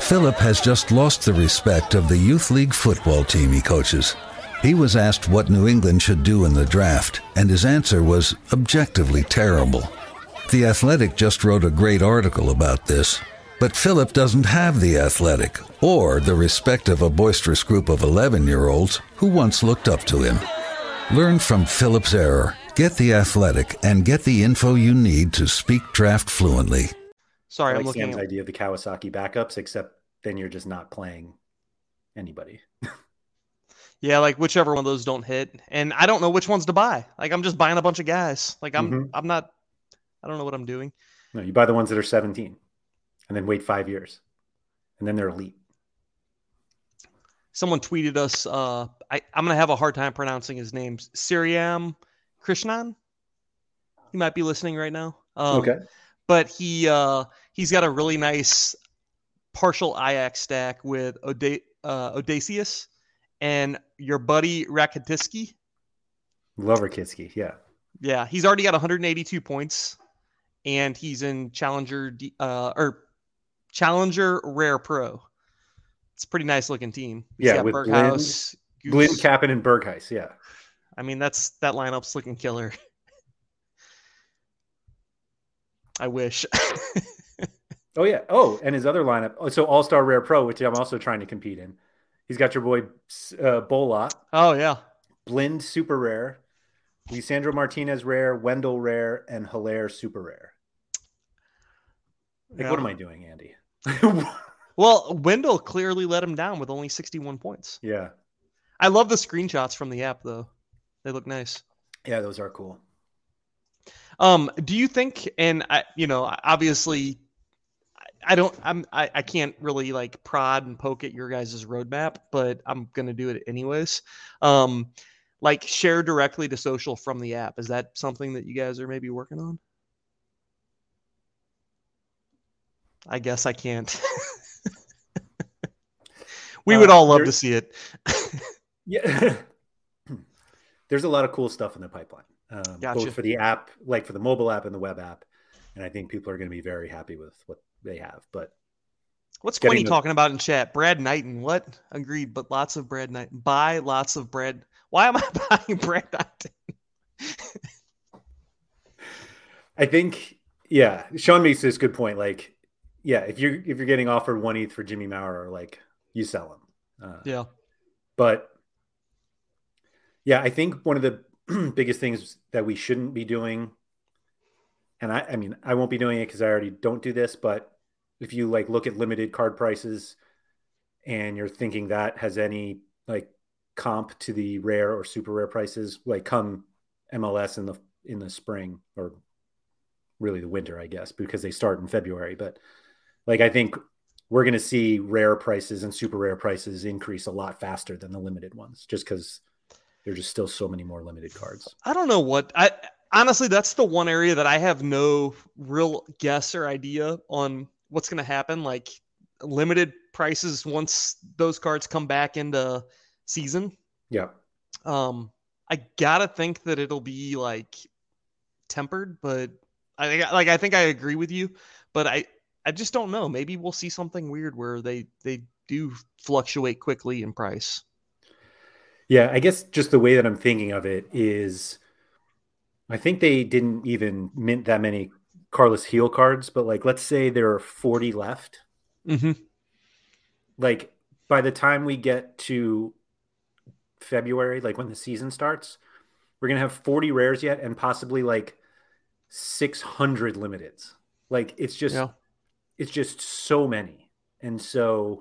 Philip has just lost the respect of the youth league football team he coaches. He was asked what New England should do in the draft, and his answer was objectively terrible. The Athletic just wrote a great article about this, but Philip doesn't have the Athletic or the respect of a boisterous group of eleven-year-olds who once looked up to him. Learn from Philip's error, get the Athletic, and get the info you need to speak draft fluently. Sorry, I like I'm looking Sam's at... idea of the Kawasaki backups, except then you're just not playing anybody. Yeah, like whichever one of those don't hit. And I don't know which ones to buy. Like I'm just buying a bunch of guys. Like I'm Mm-hmm. I'm not I don't know what I'm doing. No, you buy the ones that are seventeen and then wait five years. And then they're elite. Someone tweeted us, uh, I, I'm going to have a hard time pronouncing his name, Siriam Krishnan. He might be listening right now. Um, Okay. But he uh, he's got a really nice partial I X stack with Ode- uh, Odysseus and your buddy Rakitisky. Love Rakitsky, yeah. Yeah, he's already got one hundred eighty-two points, and he's in Challenger D- uh, or Challenger Rare Pro. It's a pretty nice looking team. He's Yeah, got with Berghaus, Glynn, Goose. Kappen, and Bergheis, yeah. I mean, that's that lineup's looking killer. I wish. Oh, yeah. Oh, and his other lineup. Oh, so All-Star Rare Pro, which I'm also trying to compete in. He's got your boy uh, Bolot, Oh yeah, Blind Super Rare, Lisandro Martinez Rare, Wendell Rare, and Hilaire Super Rare. Like, Yeah. what am I doing, Andy? Well, Wendell clearly let him down with only sixty-one points. Yeah. I love the screenshots from the app, though. They look nice. Yeah, those are cool. Um, do you think? And I, you know, obviously, I don't. I'm. I, I can't really like prod and poke at your guys' roadmap, but I'm gonna do it anyways. Um, like share directly to social from the app. Is that something that you guys are maybe working on? I guess I can't. We Uh, would all love there- to see it. Yeah. There's a lot of cool stuff in the pipeline, um, Gotcha. both for the app, like for the mobile app and the web app. And I think people are going to be very happy with what they have. But What's Getting Quinny the- talking about in chat? Brad Knighton. What? Agreed, but lots of Brad Knighton. Buy lots of bread. Why am I buying Brad Knighton? I think, yeah, Sean makes this good point. Like, yeah, if you're if you're getting offered one E T H for Jimmy Maurer, like you sell him. Uh, Yeah. But yeah, I think one of the biggest things that we shouldn't be doing, and I, I mean, I won't be doing it because I already don't do this, but if you like look at limited card prices and you're thinking that has any like comp to the rare or super rare prices, like come M L S in the in the spring or really the winter, I guess, because they start in February. But like, I think we're going to see rare prices and super rare prices increase a lot faster than the limited ones, just because there's just still so many more limited cards. I don't know what I honestly that's the one area that I have no real guess or idea on what's going to happen. Like limited prices once those cards come back into season. Yeah. Um, I gotta think that it'll be like tempered, but I think like I think I agree with you, but I I just don't know. Maybe we'll see something weird where they they do fluctuate quickly in price. Yeah, I guess just the way that I'm thinking of it is I think they didn't even mint that many Carlos Heel cards, but like let's say there are forty left. Mm-hmm. Like by the time we get to February, like when the season starts, we're going to have forty rares yet and possibly like six hundred limiteds. Like it's just Yeah. it's just so many. And so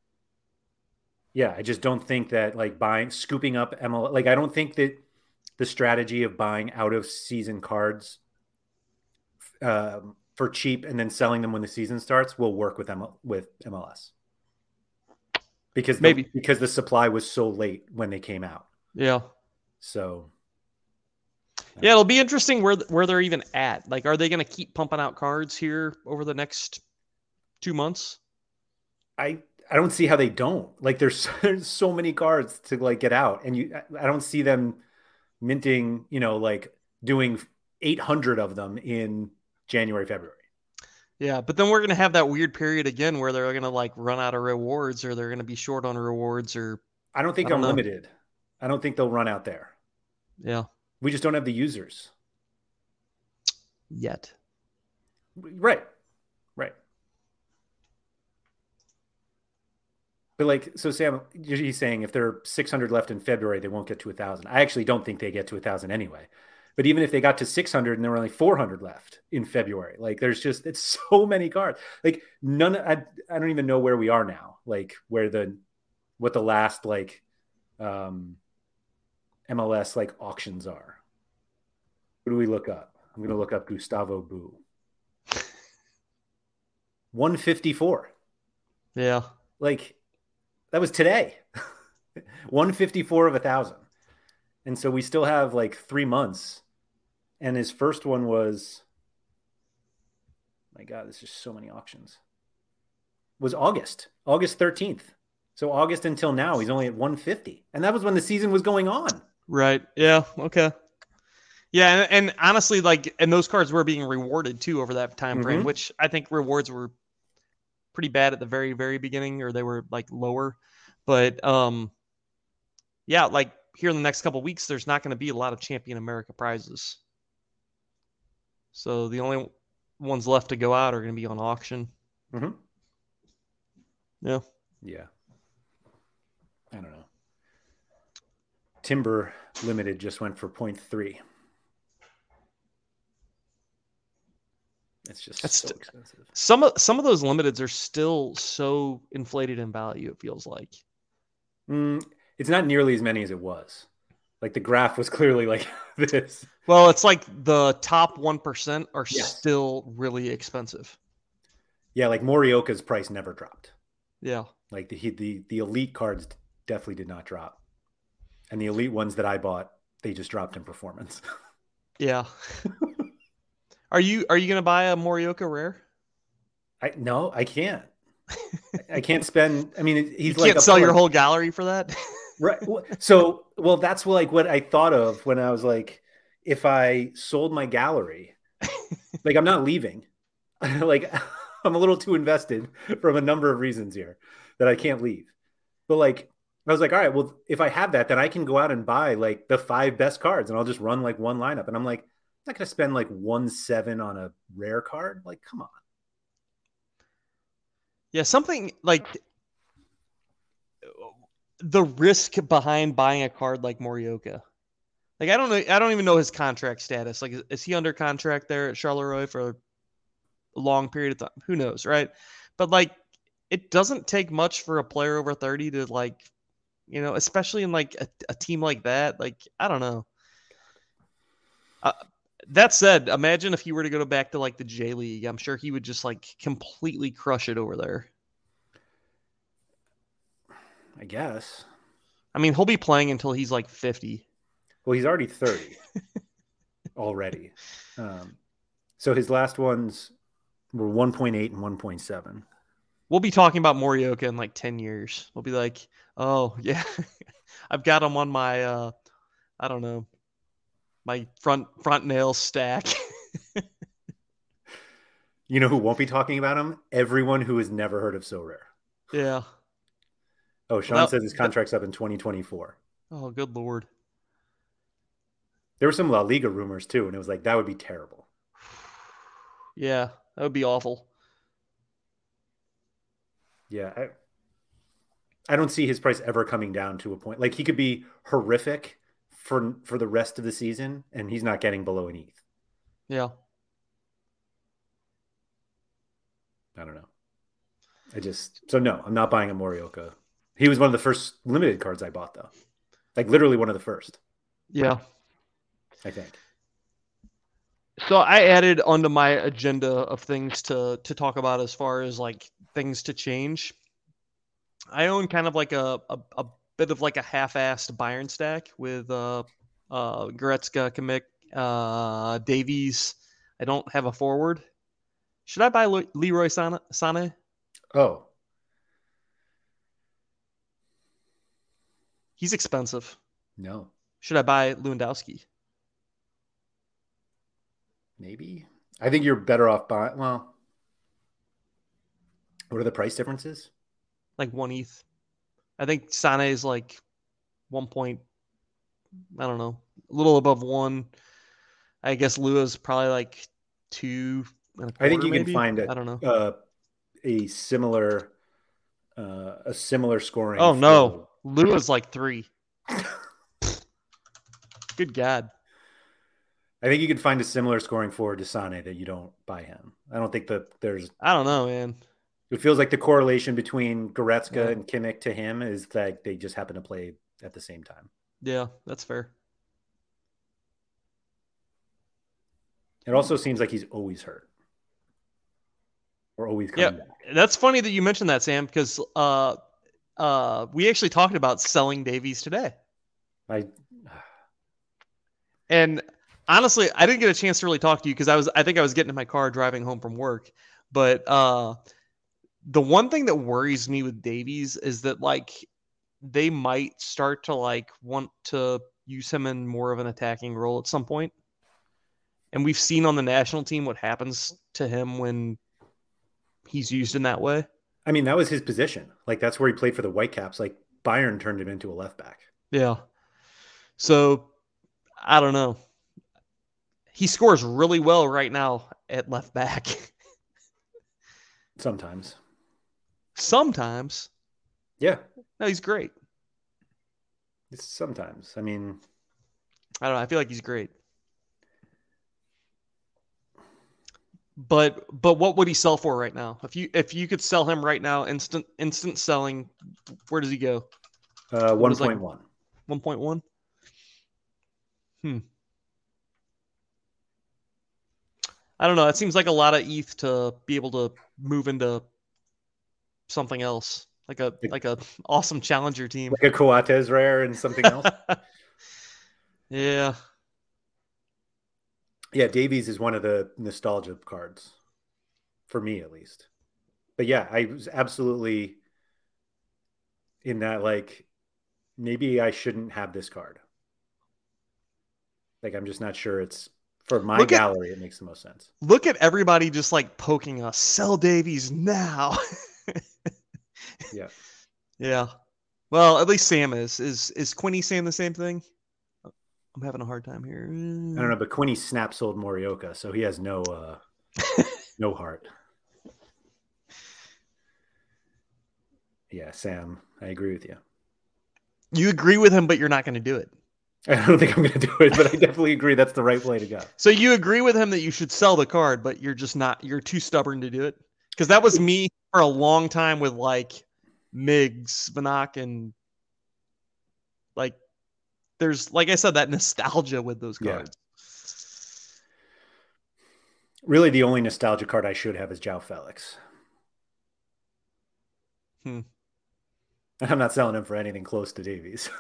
yeah, I just don't think that like buying scooping up M L, like I don't think that the strategy of buying out of season cards um, for cheap and then selling them when the season starts will work with M L, with M L S. Because the, Maybe. because the supply was so late when they came out. Yeah. So Yeah, it'll be interesting where where they're even at. Like, are they going to keep pumping out cards here over the next two months? I I don't see how they don't. Like there's, there's so many cards to like get out, and you I don't see them minting, you know, like doing eight hundred of them in January, February. Yeah, but then we're gonna have that weird period again where they're gonna like run out of rewards, or they're gonna be short on rewards, or I don't think I don't know. unlimited. I don't think they'll run out there. Yeah, We just don't have the users. yet. Right. Right. But like, so Sam, he's saying if there are six hundred left in February, they won't get to one thousand. I actually don't think they get to one thousand anyway. But even if they got to six hundred and there were only four hundred left in February, like there's just, it's so many cards. Like none, I, I don't even know where we are now. Like where the, what the last like um, M L S like auctions are. What do we look up? I'm going to look up Gustavo Boo. one fifty-four. Yeah. Like that was today. one fifty-four of a thousand. And so we still have like three months. And his first one was, my God, there's just so many auctions. Was August, August thirteenth. So August until now, he's only at one fifty. And that was when the season was going on. Right. Yeah. Okay. Yeah. And, and honestly, like, and those cards were being rewarded too over that time frame, Mhm. which I think rewards were pretty bad at the very, very beginning, or they were like lower. But um, yeah, like here in the next couple of weeks, there's not going to be a lot of Champion America prizes. So the only ones left to go out are going to be on auction. Mhm. Yeah. Yeah. I don't know. Timber Limited just went for zero point three. It's just That's so st- expensive. Some of some of those limiteds are still so inflated in value, it feels like. Mm, it's not nearly as many as it was. Like the graph was clearly like this. Well, it's like the top one percent are Yes. still really expensive. Yeah, like Morioka's price never dropped. Yeah. Like the he- the the elite cards definitely did not drop. And the elite ones that I bought, they just dropped in performance. Yeah. Are you are you going to buy a Morioka rare? I no, I can't. I can't spend. I mean, he's You like can't a- sell your like- whole gallery for that? Right. Well, So, well, that's like what I thought of when I was like, if I sold my gallery, like I'm not leaving. Like I'm a little too invested from a number of reasons here that I can't leave. But like, I was like, all right, well, if I have that, then I can go out and buy like the five best cards and I'll just run like one lineup. And I'm like, I'm not going to spend like one seven on a rare card. Like, come on. Yeah, something like the risk behind buying a card like Morioka. Like I don't know, I don't even know his contract status. Like, is, is he under contract there at Charleroi for a long period of time? Who knows, right? But like, it doesn't take much for a player over thirty to like, you know, especially in like a, a team like that. Like, I don't know. Uh, that said, imagine if he were to go back to like the J League. I'm sure he would just like completely crush it over there. I guess. I mean, he'll be playing until he's like fifty. Well, he's already thirty already. Um, so his last ones were one point eight and one point seven. We'll be talking about Morioka in like ten years. We'll be like, oh, yeah, I've got him on my, uh, I don't know, my front front nail stack. You know who won't be talking about him? Everyone who has never heard of So Rare. Yeah. Oh, Sean Well, says his contract's up in twenty twenty-four. Oh, good Lord. There were some La Liga rumors too, and it was like, that would be terrible. Yeah, that would be awful. Yeah. I, I don't see his price ever coming down to a point. Like he could be horrific for for the rest of the season, and he's not getting below an E T H. Yeah. I don't know. I just, so no, I'm not buying a Morioka. He was one of the first limited cards I bought though. Like literally one of the first, Yeah. I think. So I added onto my agenda of things to to talk about as far as like things to change. I own kind of like a a, a bit of like a half-assed Bayern stack with uh uh Goretzka, Kimmich, uh Davies. I don't have a forward. Should I buy Le- Leroy Sané? Sané? Oh, He's expensive. no, Should I buy Lewandowski? maybe. I think you're better off buying, well, What are the price differences? Like one E T H. I think Sane is like one point, I don't know, a little above one. I guess Lua's probably like two and a quarter, I think you maybe. can find a, I don't know. Uh, a similar, uh, a similar scoring. Oh, for... no. Lua's like three. Good God. I think you could find a similar scoring for Desane that you don't buy him. I don't think that there's. I don't know, man. It feels like the correlation between Goretzka Yeah. and Kimmich to him is that they just happen to play at the same time. Yeah, that's fair. It also seems like he's always hurt. Or always coming Yeah, back. that's funny that you mentioned that, Sam, because uh, uh, we actually talked about selling Davies today. I, And honestly, I didn't get a chance to really talk to you because I was, I think I was getting in my car driving home from work. But uh, the one thing that worries me with Davies is that like they might start to like want to use him in more of an attacking role at some point. And we've seen on the national team what happens to him when he's used in that way. I mean, that was his position. Like, that's where he played for the Whitecaps. Like, Bayern turned him into a left back. Yeah. So, I don't know. He scores really well right now at left back. Sometimes. Sometimes. Yeah. No, he's great. It's sometimes. I mean, I don't know. I feel like he's great. But but what would he sell for right now? If you if you could sell him right now, instant instant selling, where does he go? uh, one point one. one point one? Hmm. I don't know. It seems like a lot of E T H to be able to move into something else, like a like a awesome challenger team, like a Coates rare and something else. Yeah. Yeah, Davies is one of the nostalgia cards, for me at least. But yeah, I was absolutely in that, like, maybe I shouldn't have this card. Like, I'm just not sure it's, for my Look gallery, at, it makes the most sense. Look at everybody just like poking us. Sell Davies now. Yeah. Yeah. Well, at least Sam is. Is is Quinny saying the same thing? I'm having a hard time here. I don't know, but Quinny snap sold Morioka, so he has no uh, no heart. Yeah, Sam, I agree with you. You agree with him, but you're not going to do it. I don't think I'm going to do it, but I definitely agree that's the right way to go. So you agree with him that you should sell the card, but you're just not, you're too stubborn to do it? Because that was me for a long time with like Miggs, Vanak, and like, there's, like I said, that nostalgia with those cards. Yeah. Really, the only nostalgia card I should have is João Felix. Hmm. I'm not selling him for anything close to Davies.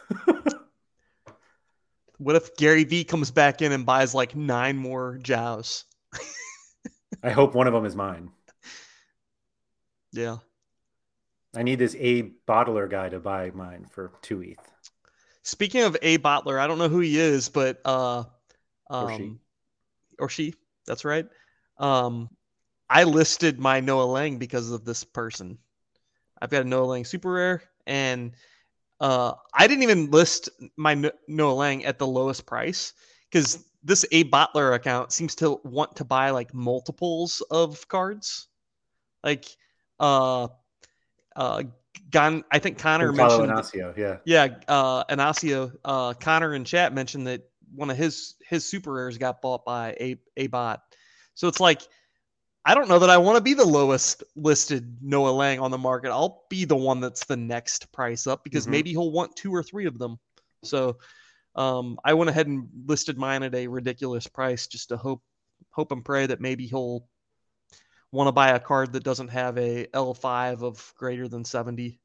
What if Gary V comes back in and buys like nine more Jows? I hope one of them is mine. Yeah. I need this A bottler guy to buy mine for two E T H. Speaking of A Bottler, I don't know who he is, but uh, um, Or she. Or she. That's right. Um, I listed my Noah Lang because of this person. I've got a Noah Lang super rare, and uh, I didn't even list my no- Noah Lang at the lowest price because this A Bottler account seems to want to buy like multiples of cards. Like, uh, uh, Gon, I think Connor Gonzalo mentioned. Inacio, yeah. Yeah, uh, Inacio, uh, Connor in chat mentioned that one of his his super rares got bought by a a bot. So it's like, I don't know that I want to be the lowest listed Noah Lang on the market. I'll be the one that's the next price up because Mm-hmm. maybe he'll want two or three of them. So um, I went ahead and listed mine at a ridiculous price just to hope hope and pray that maybe he'll want to buy a card that doesn't have a L five of greater than seventy.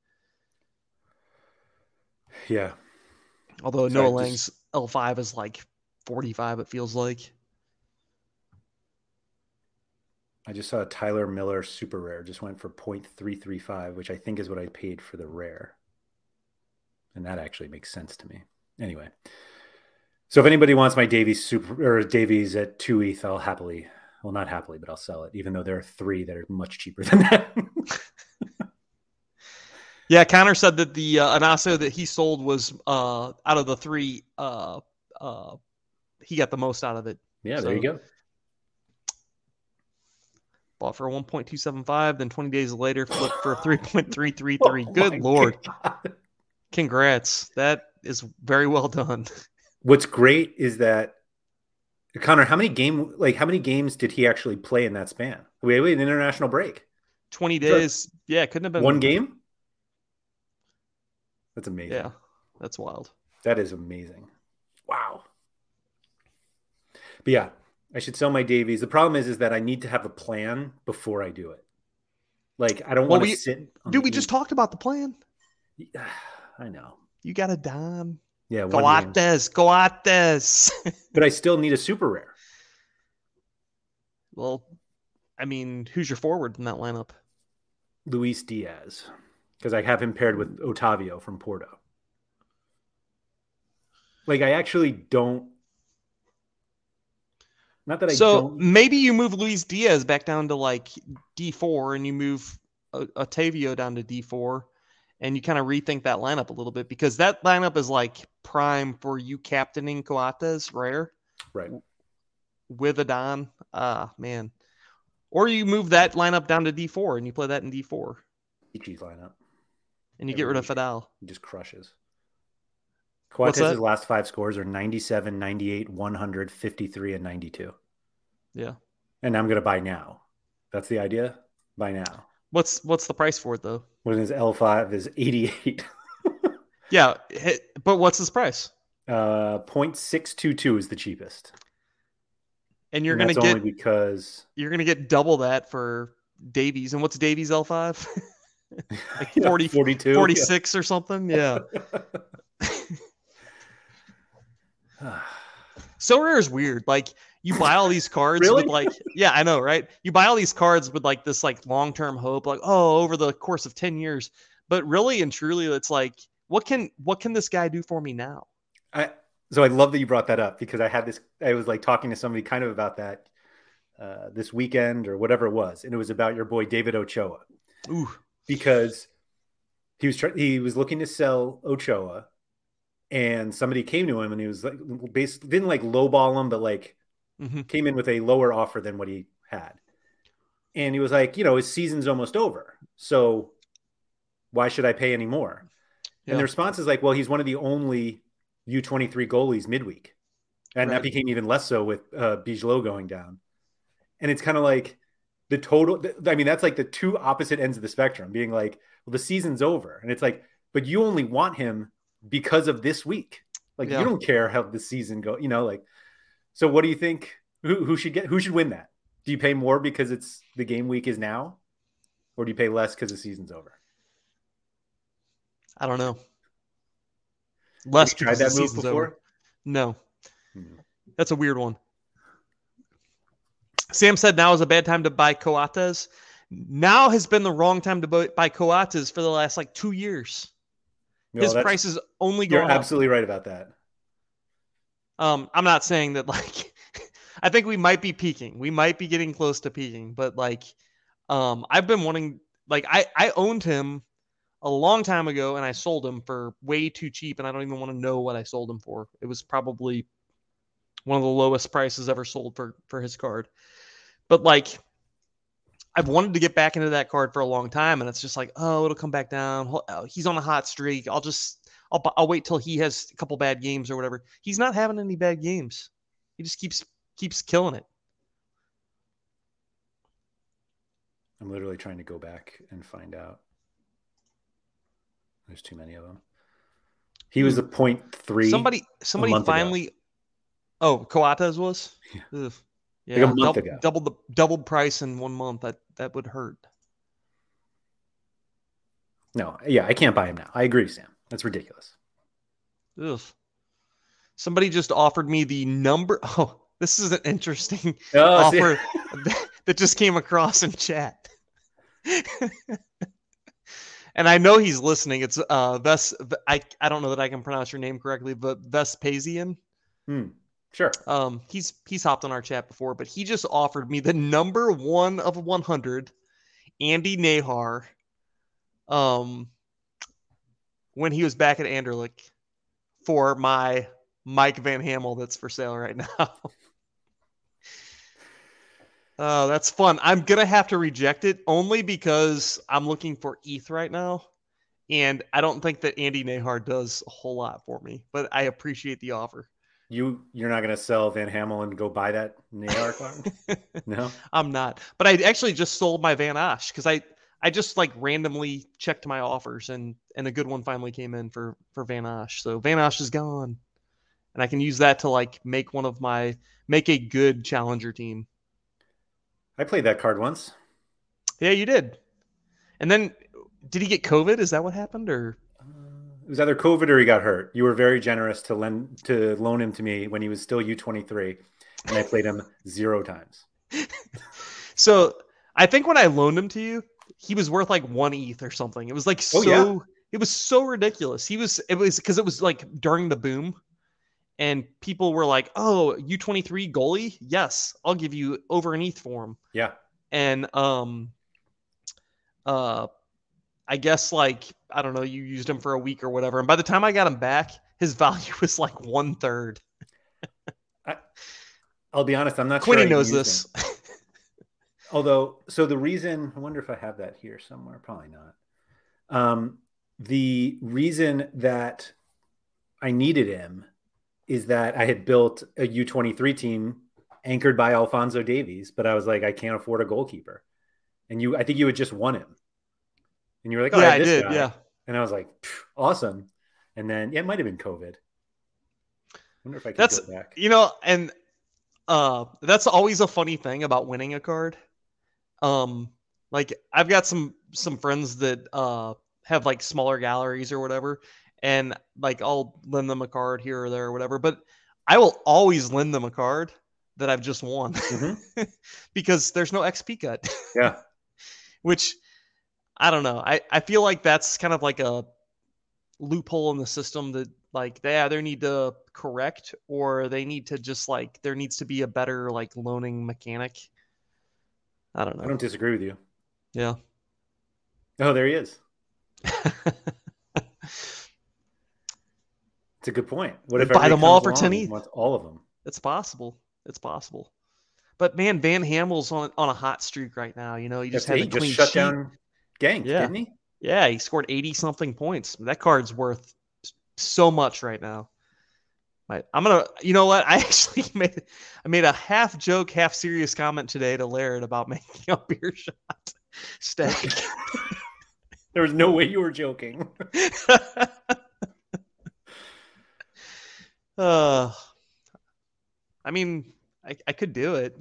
Yeah. Although Sorry, Noah just- Lang's L five is like forty-five, it feels like. I just saw a Tyler Miller super rare just went for point three three five, which I think is what I paid for the rare. And that actually makes sense to me. Anyway. So if anybody wants my Davies super or Davies at two E T H, I'll happily, well, not happily, but I'll sell it, even though there are three that are much cheaper than that. Yeah, Connor said that the uh, Anaso that he sold was uh, out of the three, uh, uh, he got the most out of it. Yeah, So, there you go. Bought for one point two seven five, then twenty days later flipped for three point three three three. Oh Good Lord. God. Congrats. That is very well done. What's great is that Connor, how many game like how many games did he actually play in that span? We had an international break. twenty days. Yeah, it couldn't have been one game. That's amazing. Yeah, that's wild. That is amazing. Wow. But yeah, I should sell my Davies. The problem is, is that I need to have a plan before I do it. Like, I don't Well, want to we- sit. on Dude, the we just talked about the plan. eat. I know. You got a dime. Yeah. one game. Coates, Coates. But I still need a super rare. Well, I mean, who's your forward in that lineup? Luis Diaz. Because I have him paired with Otavio from Porto. Like, I actually don't. Not that I So don't. maybe you move Luis Diaz back down to like D four and you move uh, Otavio down to D four and you kind of rethink that lineup a little bit because that lineup is like prime for you captaining Coates rare Right. with Adon. Ah, man. Or you move that lineup down to D four and you play that in D four Ichi's lineup. and you get rid of Fidel. He just crushes. What's Coates' that? last five scores are ninety-seven, ninety-eight, one hundred, fifty-three, and ninety-two. Yeah. And I'm going to buy now. That's the idea. Buy now. What's what's the price for it though? When his L five is eighty-eight. Yeah, hit, but what's his price? uh, point six two two is the cheapest. And you're And gonna that's get only because you're gonna get double that for Davies. And what's Davies L five? Like Yeah, forty, forty-two, forty-six or something. Yeah. yeah. So rare is weird. Like you buy all these cards Really? with like, yeah, I know, right? You buy all these cards with like this like long-term hope, like, oh, over the course of ten years. But really and truly, it's like, what can what can this guy do for me now? I so I love that you brought that up because I had this. I was like talking to somebody kind of about that uh, this weekend or whatever it was, and it was about your boy David Ochoa. Ooh. Because he was try- he was looking to sell Ochoa, and somebody came to him and he was like, basically didn't like lowball him, but like Mm-hmm. came in with a lower offer than what he had, and he was like, you know, his season's almost over, so why should I pay any more? Yeah. And the response is like, well, he's one of the only U twenty-three goalies midweek, and Right. that became even less so with uh, Bigelow going down. And it's kind of like the total. I mean, that's like the two opposite ends of the spectrum, being like, well, the season's over, and it's like, but you only want him because of this week. Like, Yeah. you don't care how the season go. You know, like, so what do you think? Who, who should get? Who should win that? Do you pay more because it's the game week is now, or do you pay less because the season's over? I don't know. Less Have you tried because that the move season's before? over. No. Hmm. That's a weird one. Sam said now is a bad time to buy Coates. Now has been the wrong time to buy buy Coates for the last like two years. No, His that's- price is only You're going up. absolutely right about that. Um, I'm not saying that like I think we might be peaking. We might be getting close to peaking, but like um I've been wanting like I I owned him a long time ago and I sold him for way too cheap and I don't even want to know what I sold him for. It was probably one of the lowest prices ever sold for for his card. But like I've wanted to get back into that card for a long time and it's just like, oh, it'll come back down. He's on a hot streak. I'll just I'll, I'll wait till he has a couple bad games or whatever. He's not having any bad games. He just keeps keeps killing it. I'm literally trying to go back and find out. There's too many of them. He was a point three. Somebody somebody month ago. finally. Oh, Coates was. Yeah. Ugh. Yeah, Like a month double, ago. double the double price in one month. That that would hurt. No, yeah, I can't buy him now. I agree, Sam. That's ridiculous. Ugh. Somebody just offered me the number. Oh, this is an interesting Oh, see- offer that just came across in chat. And I know he's listening. It's uh Ves. I I don't know that I can pronounce your name correctly, but Vespasian. Hmm. Sure. Um, he's he's hopped on our chat before, but he just offered me the number one of one hundred, Andy Nahar, um, when he was back at Anderlecht for my Mike Van Hamel that's for sale right now. Oh, that's fun. I'm going to have to reject it only because I'm looking for E T H right now. And I don't think that Andy Nahar does a whole lot for me, but I appreciate the offer. You, you're not going to sell Van Hamel and go buy that Nahar card? No? I'm not. But I actually just sold my Van Asch because I, I just like randomly checked my offers and, and a good one finally came in for, for Van Asch. So Van Asch is gone. And I can use that to like make one of my, make a good challenger team. I played that card once. Yeah, you did. And then did he get COVID? Is that what happened? Or uh, it was either COVID or he got hurt. You were very generous to lend to loan him to me when he was still U twenty-three, and I played him zero times. So I think when I loaned him to you, he was worth like one E T H or something. It was like so. Oh, yeah. It was so ridiculous. He was. It was because it was like during the boom. And people were like, oh, U twenty-three goalie? Yes, I'll give you over an E T H for him. Yeah. And um, uh, I guess like, I don't know, you used him for a week or whatever. And by the time I got him back, his value was like one third. I, I'll be honest, I'm not Quinny sure. Quinny knows this. Although, so the reason, I wonder if I have that here somewhere. Probably not. Um, the reason that I needed him is that I had built a U twenty-three team anchored by Alphonso Davies, but I was like, I can't afford a goalkeeper. And you, I think you had just won him. And you were like, oh, yeah, I, I did. Guy. Yeah. And I was like, awesome. And then, yeah, it might've been COVID. I wonder if I can that's, go back. You know, and uh, that's always a funny thing about winning a card. Um, like I've got some, some friends that uh, have like smaller galleries or whatever. And like, I'll lend them a card here or there or whatever, but I will always lend them a card that I've just won mm-hmm. because there's no X P cut. Yeah. Which I don't know. I, I feel like that's kind of like a loophole in the system that like they either need to correct or they need to just like, there needs to be a better like loaning mechanic. I don't know. I don't disagree with you. Yeah. Oh, there he is. It's a good point. What if buy them all for ten E T H? Wants all of them. It's possible. It's possible. But man, Van Hamel's on on a hot streak right now. You know, he just That's had a clean just shut sheet. down Genk, yeah. didn't he? Yeah, he scored eighty something points. That card's worth so much right now. Right. I'm gonna. You know what? I actually made I made a half joke, half serious comment today to Laird about making a beer shot stack. There was no way you were joking. Uh, I mean, I, I could do it.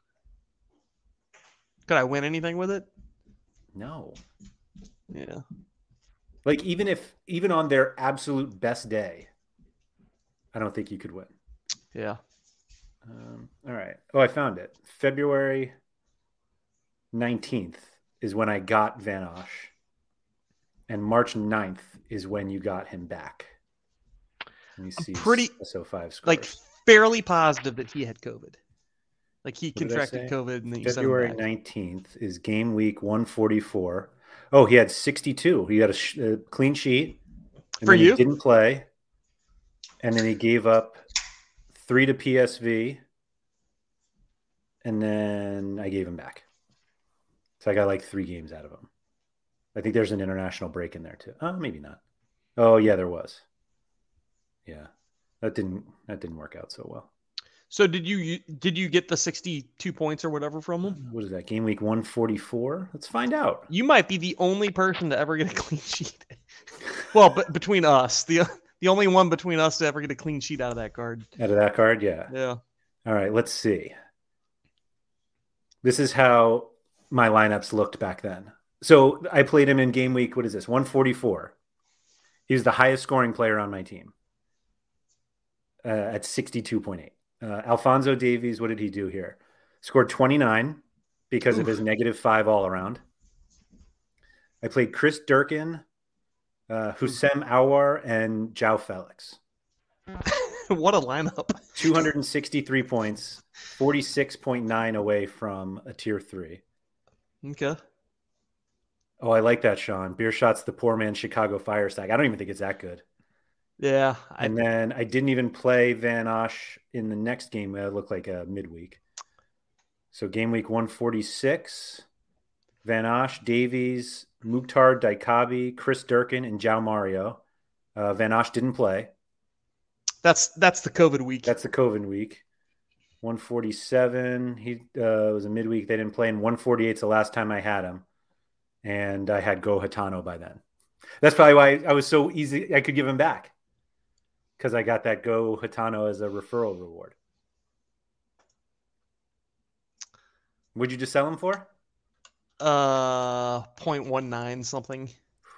Could I win anything with it? No. Yeah. Like even if, even on their absolute best day, I don't think you could win. Yeah. Um, all right. Oh, I found it. February nineteenth is when I got Van Asch. And March ninth is when you got him back. Let me see. Pretty S O five scores. Like fairly positive that he had COVID. Like he What did I contracted say? COVID and then February nineteenth is game week one forty-four. Oh, he had sixty-two. He had a, sh- a clean sheet. And For then you? He didn't play. And then he gave up three to P S V. And then I gave him back. So I got like three games out of him. I think there's an international break in there too. Oh, maybe not. Oh, yeah, there was. Yeah, that didn't that didn't work out so well. So did you did you get the sixty-two points or whatever from him? What is that? Game week one forty-four? Let's find out. You might be the only person to ever get a clean sheet. Well, but between us, the the only one between us to ever get a clean sheet out of that card. Out of that card, yeah. Yeah. All right, let's see. This is how my lineups looked back then. So I played him in game week, what is this? one forty-four. He was the highest scoring player on my team. Uh, at sixty-two point eight. Uh, Alphonso Davies, what did he do here? Scored twenty-nine because Oof. of his negative five all around. I played Chris Durkin, uh, Hussein Aouar, and João Felix. What a lineup. two hundred sixty-three points, forty-six point nine away from a tier three. Okay. Oh, I like that, Sean. Beer Shot's the poor man's Chicago Fire stack. I don't even think it's that good. Yeah. I, And then I didn't even play Van Osh in the next game. It looked like a midweek. So game week one forty-six, Van Osh, Davies, Mukhtar, Diakabi, Chris Durkin, and João Mario. Uh, Van Osh didn't play. That's that's the COVID week. That's the COVID week. one forty-seven, he uh, was a midweek. They didn't play. And one forty-eight is the last time I had him. And I had Go Hitano by then. That's probably why I was so easy. I could give him back because I got that Go Hitano as a referral reward. Would you just sell him for? Uh, zero point one nine something.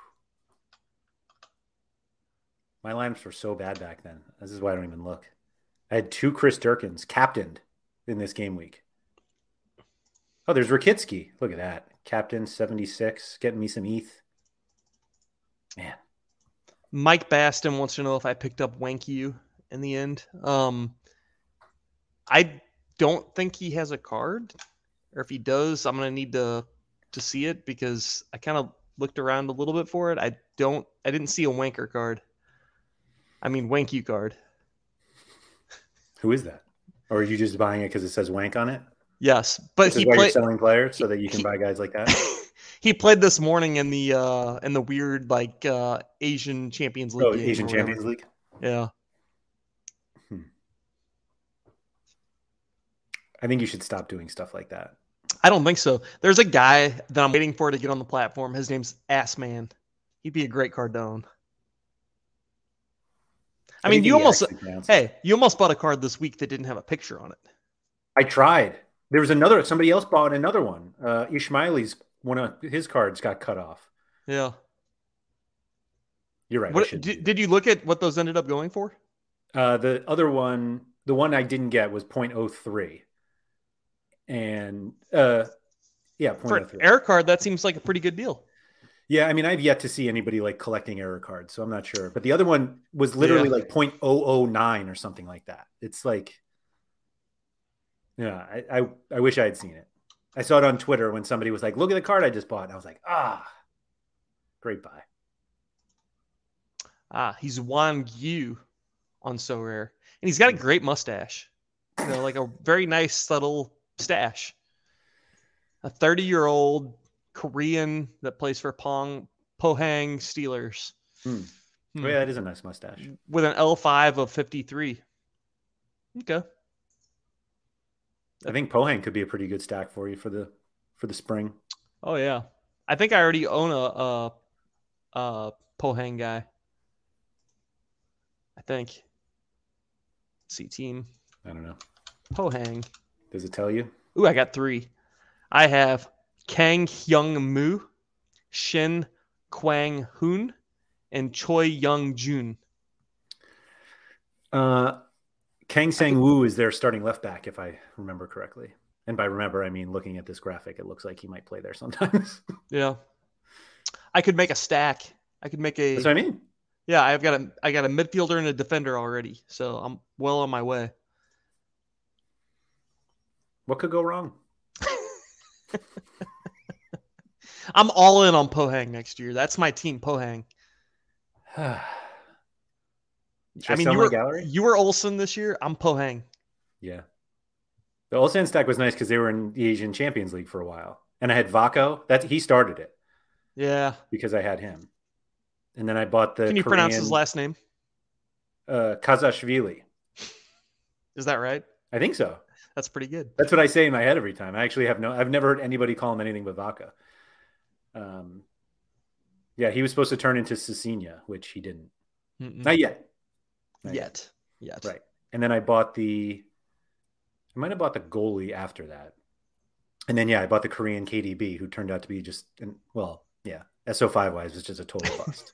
My lineups were so bad back then. This is why I don't even look. I had two Chris Durkins captained in this game week. Oh, there's Rakitsky. Look at that. Captain seventy-six, getting me some E T H. Man. Mike Baston wants to know if I picked up Wank-You in the end. Um, I don't think he has a card. Or if he does, I'm going to need to to see it because I kind of looked around a little bit for it. I don't. I didn't see a Wanker card. I mean, Wank-You card. Who is that? Or are you just buying it because it says Wank on it? Yes, but This he is why played. you're selling players so that you can he, buy guys like that. He played this morning in the uh, in the weird like uh, Asian Champions League. Oh, game Asian or whatever. Champions League. Yeah. Hmm. I think you should stop doing stuff like that. I don't think so. There's a guy that I'm waiting for to get on the platform. His name's Assman. He'd be a great Cardone. I, I mean, you almost hey, you almost bought a card this week that didn't have a picture on it. I tried. There was another. Somebody else bought another one. Uh, Ishmaeli's one of his cards got cut off. Yeah, you're right. What, did, did you look at what those ended up going for? Uh, the other one, the one I didn't get was point oh three. And uh, yeah, for an error card, that seems like a pretty good deal. Yeah, I mean, I've yet to see anybody like collecting error cards, so I'm not sure. But the other one was literally yeah. like point oh oh nine or something like that. It's like, yeah, I, I I wish I had seen it. I saw it on Twitter when somebody was like, "Look at the card I just bought," and I was like, "Ah, great buy." Ah, he's Wan Yu on So Rare, and he's got a great mustache. You know, like a very nice subtle stash. A thirty-year-old Korean that plays for Pong Pohang Steelers. Hmm. Hmm. Oh, yeah, that is a nice mustache. With an L five of fifty-three. Okay. I think Pohang could be a pretty good stack for you for the for the spring. Oh yeah, I think I already own a a, a Pohang guy. I think. Let's see team. I don't know. Pohang. Does it tell you? Ooh, I got three. I have Kang Hyung Moo, Shin Kwang Hoon, and Choi Young Jun. Uh, Kang Sang Woo is their starting left back, if I remember correctly. And by remember, I mean looking at this graphic, it looks like he might play there sometimes. Yeah, I could make a stack. I could make a. That's what I mean. Yeah, I've got a I got a midfielder and a defender already, so I'm well on my way. What could go wrong? I'm all in on Pohang next year. That's my team, Pohang. I mean, you were, gallery? you were Olsen this year. I'm Pohang. Yeah. The Olsen stack was nice because they were in the Asian Champions League for a while. And I had Vako. That, he started it. Yeah. Because I had him. And then I bought the Can you Korean, pronounce his last name? Uh, Kazashvili. Is that right? I think so. That's pretty good. That's what I say in my head every time. I actually have no, I've never heard anybody call him anything but Vaka. Um, yeah, he was supposed to turn into Cecina, which he didn't. Mm-mm. Not yet. Not yet. Yet. Yet. Right. And then I bought the, I might have bought the goalie after that. And then, yeah, I bought the Korean K D B, who turned out to be just, well, yeah, S O five wise was just a total bust.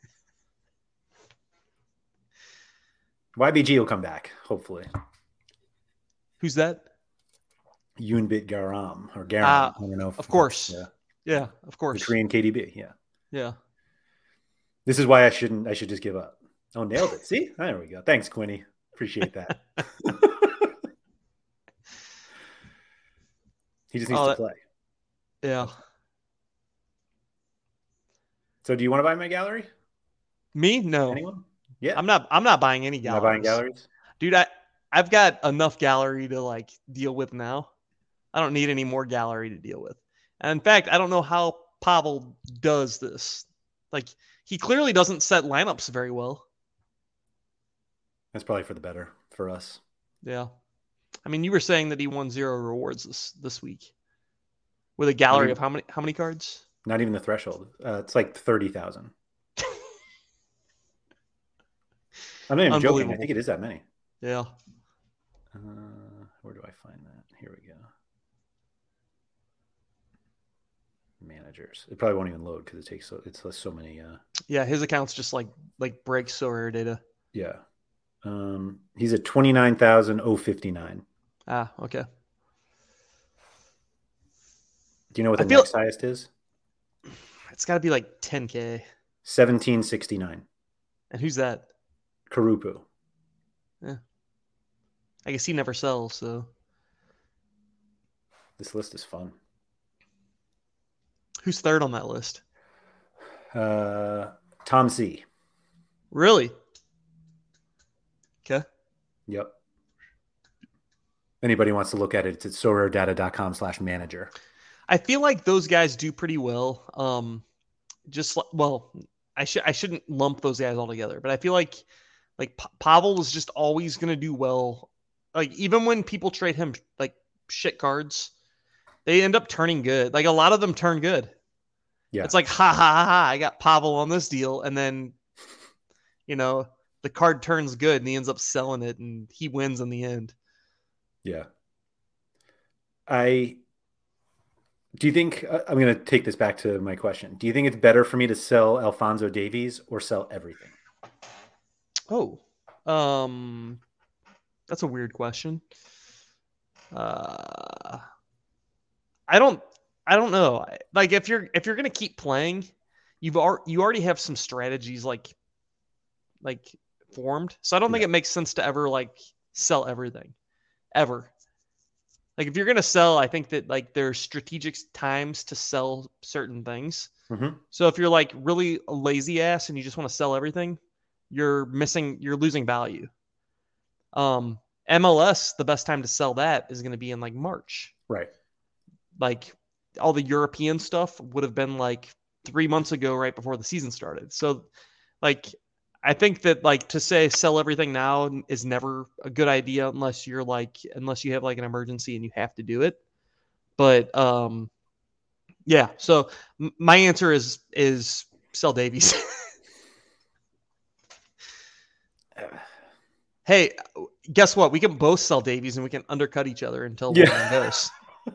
Y B G will come back, hopefully. Who's that? Yunbit Garam or Garam. Uh, I don't know. If, of course. Yeah. yeah, of course. The Korean K D B. Yeah. Yeah. This is why I shouldn't, I should just give up. Oh, nailed it. See? There we go. Thanks, Quinny. Appreciate that. He just needs oh, to that, play. Yeah. So do you want to buy my gallery? Me? No. Anyone? Yeah. I'm not I'm not buying any You're galleries. not buying galleries? Dude, I, I've got enough gallery to like deal with now. I don't need any more gallery to deal with. And in fact, I don't know how Pavel does this. Like, he clearly doesn't set lineups very well. That's probably for the better for us. Yeah. I mean, you were saying that he won zero rewards this this week with a gallery even, of how many how many cards? Not even the threshold. Uh, it's like thirty thousand. I'm not even joking. I think it is that many. Yeah. Uh, where do I find that? Here we go. Managers. It probably won't even load because it takes so it's so many. Uh... Yeah, his account's just like like breaks so rare data. Yeah. Um, he's at twenty-nine thousand fifty-nine. Ah, okay. Do you know what the I feel... next highest is? It's got to be like ten K. seventeen sixty-nine. And who's that? Karupu. Yeah. I guess he never sells, so. This list is fun. Who's third on that list? Uh, Tom C. Really? Okay. Yep. Anybody wants to look at it, it's at sorardata.com slash manager. I feel like those guys do pretty well. Um, just like, well, I should I shouldn't lump those guys all together, but I feel like like P- Pavel was just always going to do well. Like even when people trade him like shit cards, they end up turning good. Like a lot of them turn good. Yeah. It's like ha ha ha ha. I got Pavel on this deal, and then you know the card turns good, and he ends up selling it, and he wins in the end. Yeah. I. Do you think uh, I'm going to take this back to my question? Do you think it's better for me to sell Alphonso Davies or sell everything? Oh, um, that's a weird question. Uh, I don't, I don't know. Like if you're if you're going to keep playing, you've ar- you already have some strategies like like formed. So I don't think Yeah. it makes sense to ever like sell everything, ever. Like if you're going to sell, I think that like there's strategic times to sell certain things. Mm-hmm. So if you're like really a lazy ass and you just want to sell everything, you're missing, you're losing value. Um, M L S, the best time to sell that is going to be in like March. Right. Like all the European stuff would have been like three months ago, right before the season started. So like, I think that like to say sell everything now is never a good idea unless you're like, unless you have like an emergency and you have to do it. But um, yeah, so m- my answer is, is sell Davies. Hey, guess what? We can both sell Davies and we can undercut each other until one Yeah. goes.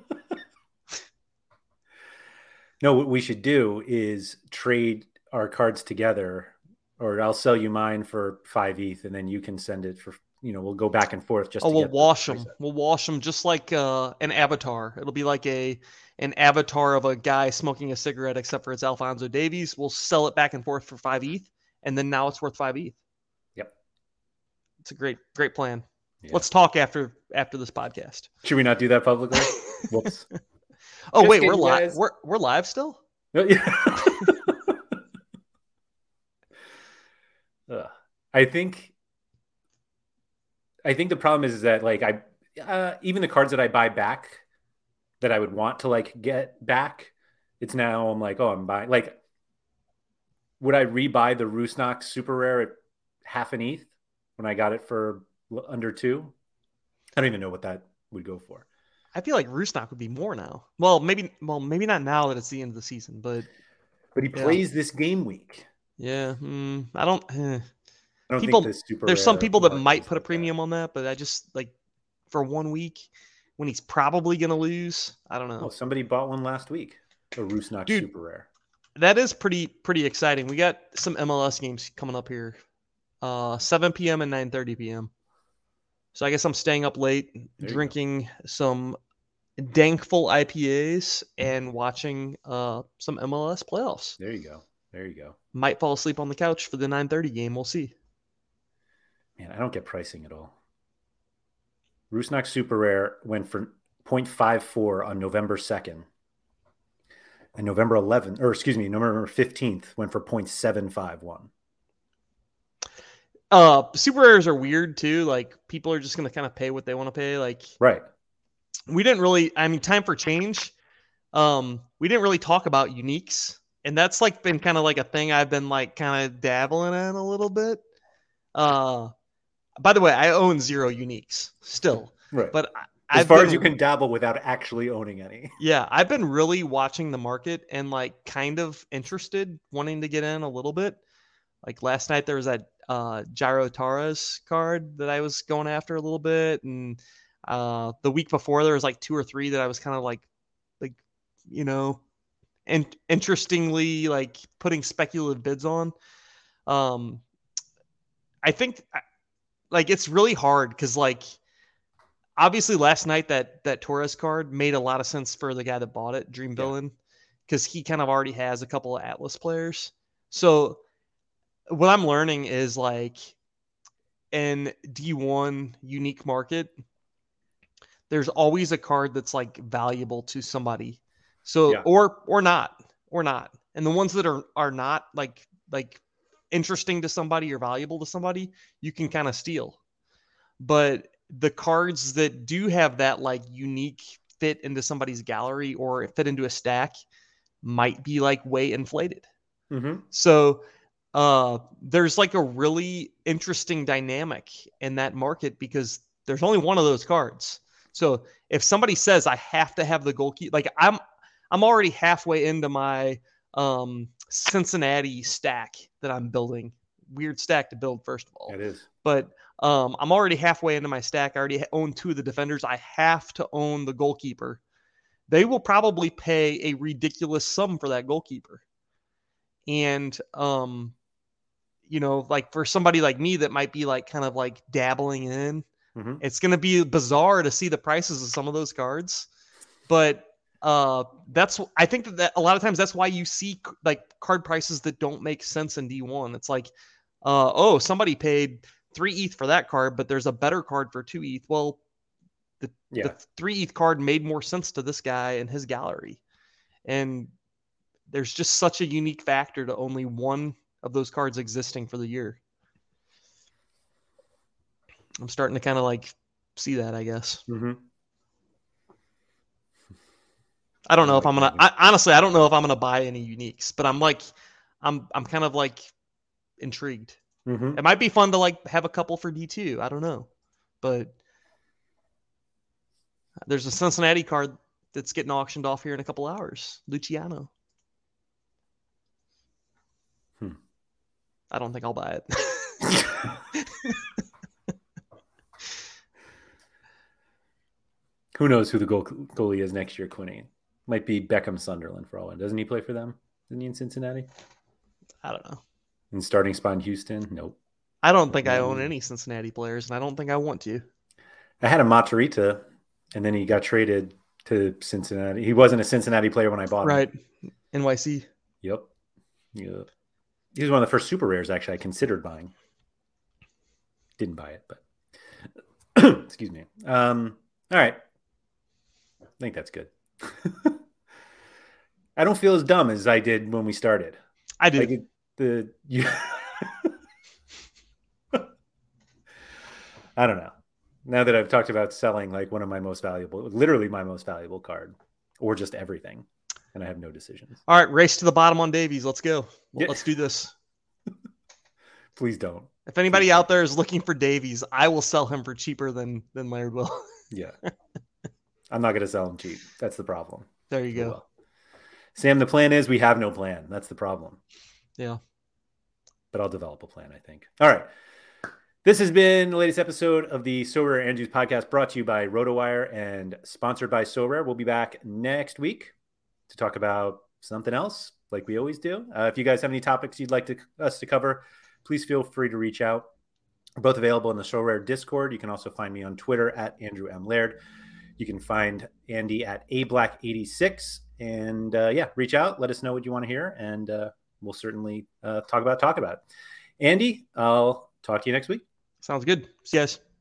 No, what we should do is trade our cards together, or I'll sell you mine for five E T H and then you can send it for, you know, we'll go back and forth just Oh, to we'll get the wash them. price up. We'll wash them just like uh, an avatar. It'll be like a an avatar of a guy smoking a cigarette, except for it's Alphonso Davies. We'll sell it back and forth for five E T H, and then now it's worth five E T H. Yep. It's a great, great plan. Yeah. Let's talk after after this podcast. Should we not do that publicly? Whoops. Oh Just wait, we're kidding, live. guys. We're we're live still. No, yeah. Ugh. I think I think the problem is, is that like I uh, even the cards that I buy back that I would want to like get back, it's now I'm like, oh, I'm buying like would I rebuy the Rusnak super rare at half an E T H when I got it for under two? I don't even know what that would go for. I feel like Rusnak would be more now. Well, maybe well maybe not now that it's the end of the season, but But he Yeah. plays this game week. yeah, mm, I don't. Eh. I don't People, think this super there's some rare people that market might is put a like that. premium on that, but I just like for one week when he's probably gonna lose. I don't know. Oh, somebody bought one last week. A Rusnak Dude. super rare. That is pretty pretty exciting. We got some M L S games coming up here, uh, seven p.m. and nine thirty p.m. So I guess I'm staying up late, There you drinking some Dankful I P As and watching uh, some M L S playoffs. There you go. There you go. Might fall asleep on the couch for the nine thirty game. We'll see. Man, I don't get pricing at all. Rusnak super rare went for zero point five four on November second. And November eleventh, or excuse me, November fifteenth went for zero point seven five one. Uh, super rares are weird too. Like people are just going to kind of pay what they want to pay. Like, right. We didn't really, I mean, time for change. Um, we didn't really talk about uniques, and that's like been kind of like a thing I've been like kind of dabbling in a little bit. Uh, by the way, I own zero uniques still, right. But as I've far been, as you can dabble without actually owning any. Yeah. I've been really watching the market and like kind of interested, wanting to get in a little bit. Like last night there was that uh, Jairo Torres card that I was going after a little bit. And uh, the week before there was like two or three that I was kind of like, like, you know, and interestingly, like putting speculative bids on. Um, I think like it's really hard because like obviously last night that that Torres card made a lot of sense for the guy that bought it, Dream Villain, because he kind of already has a couple of Atlas players. So what I'm learning is like in D one unique market, there's always a card that's like valuable to somebody. So yeah. or or not, or not. And the ones that are are not like like interesting to somebody or valuable to somebody, you can kind of steal. But the cards that do have that like unique fit into somebody's gallery or fit into a stack might be like way inflated. Mm-hmm. So uh, there's like a really interesting dynamic in that market because there's only one of those cards. So if somebody says I have to have the goalkeeper, like I'm, I'm already halfway into my um, Cincinnati stack that I'm building. Weird stack to build, first of all. It is. But um, I'm already halfway into my stack. I already own two of the defenders. I have to own the goalkeeper. They will probably pay a ridiculous sum for that goalkeeper. And, um, you know, like for somebody like me that might be like kind of like dabbling in, mm-hmm. it's going to be bizarre to see the prices of some of those cards. But uh, that's, I think that, that a lot of times that's why you see like card prices that don't make sense in D one. It's like, uh, oh, somebody paid three E T H for that card, but there's a better card for two E T H. Well, the, yeah. the three E T H card made more sense to this guy and his gallery. And there's just such a unique factor to only one of those cards existing for the year. I'm starting to kind of like see that, I guess. Mm-hmm. I don't know I if like I'm going to, honestly, I don't know if I'm going to buy any uniques, but I'm like, I'm, I'm kind of like intrigued. Mm-hmm. It might be fun to like have a couple for D two. I don't know, but there's a Cincinnati card that's getting auctioned off here in a couple hours. Luciano. Hmm. I don't think I'll buy it. Who knows who the goal, goalie is next year, Quinny? Might be Beckham Sunderland for all I know. Doesn't he play for them? Isn't he in Cincinnati? I don't know. And starting spot in Houston? Nope. I don't think I own any Cincinnati players, and I don't think I want to. I had a Matarrita, and then he got traded to Cincinnati. He wasn't a Cincinnati player when I bought him. Right. N Y C. Yep. Yep. He was one of the first super rares, actually, I considered buying. Didn't buy it, but excuse me. Um, all right. I think that's good. I don't feel as dumb as I did when we started. I do. Like the you I don't know. Now that I've talked about selling like one of my most valuable, literally my most valuable card, or just everything, and I have no decisions. All right, race to the bottom on Davies. Let's go. Yeah. Let's do this. Please don't. If anybody Please out there is looking for Davies, I will sell him for cheaper than than Laird will. Yeah. I'm not going to sell him cheap. That's the problem. There you go. Well, Sam, the plan is we have no plan. That's the problem. Yeah. But I'll develop a plan, I think. All right. This has been the latest episode of the Sorare and Juice podcast, brought to you by RotoWire and sponsored by Sorare. We'll be back next week to talk about something else, like we always do. Uh, if you guys have any topics you'd like to, us to cover, please feel free to reach out. We're both available in the Sorare Discord. You can also find me on Twitter at Andrew M. Laird. You can find Andy at A Black eighty-six. And uh, yeah, reach out. Let us know what you want to hear. And uh, we'll certainly uh, talk about talk about it. Andy, I'll talk to you next week. Sounds good. See you guys.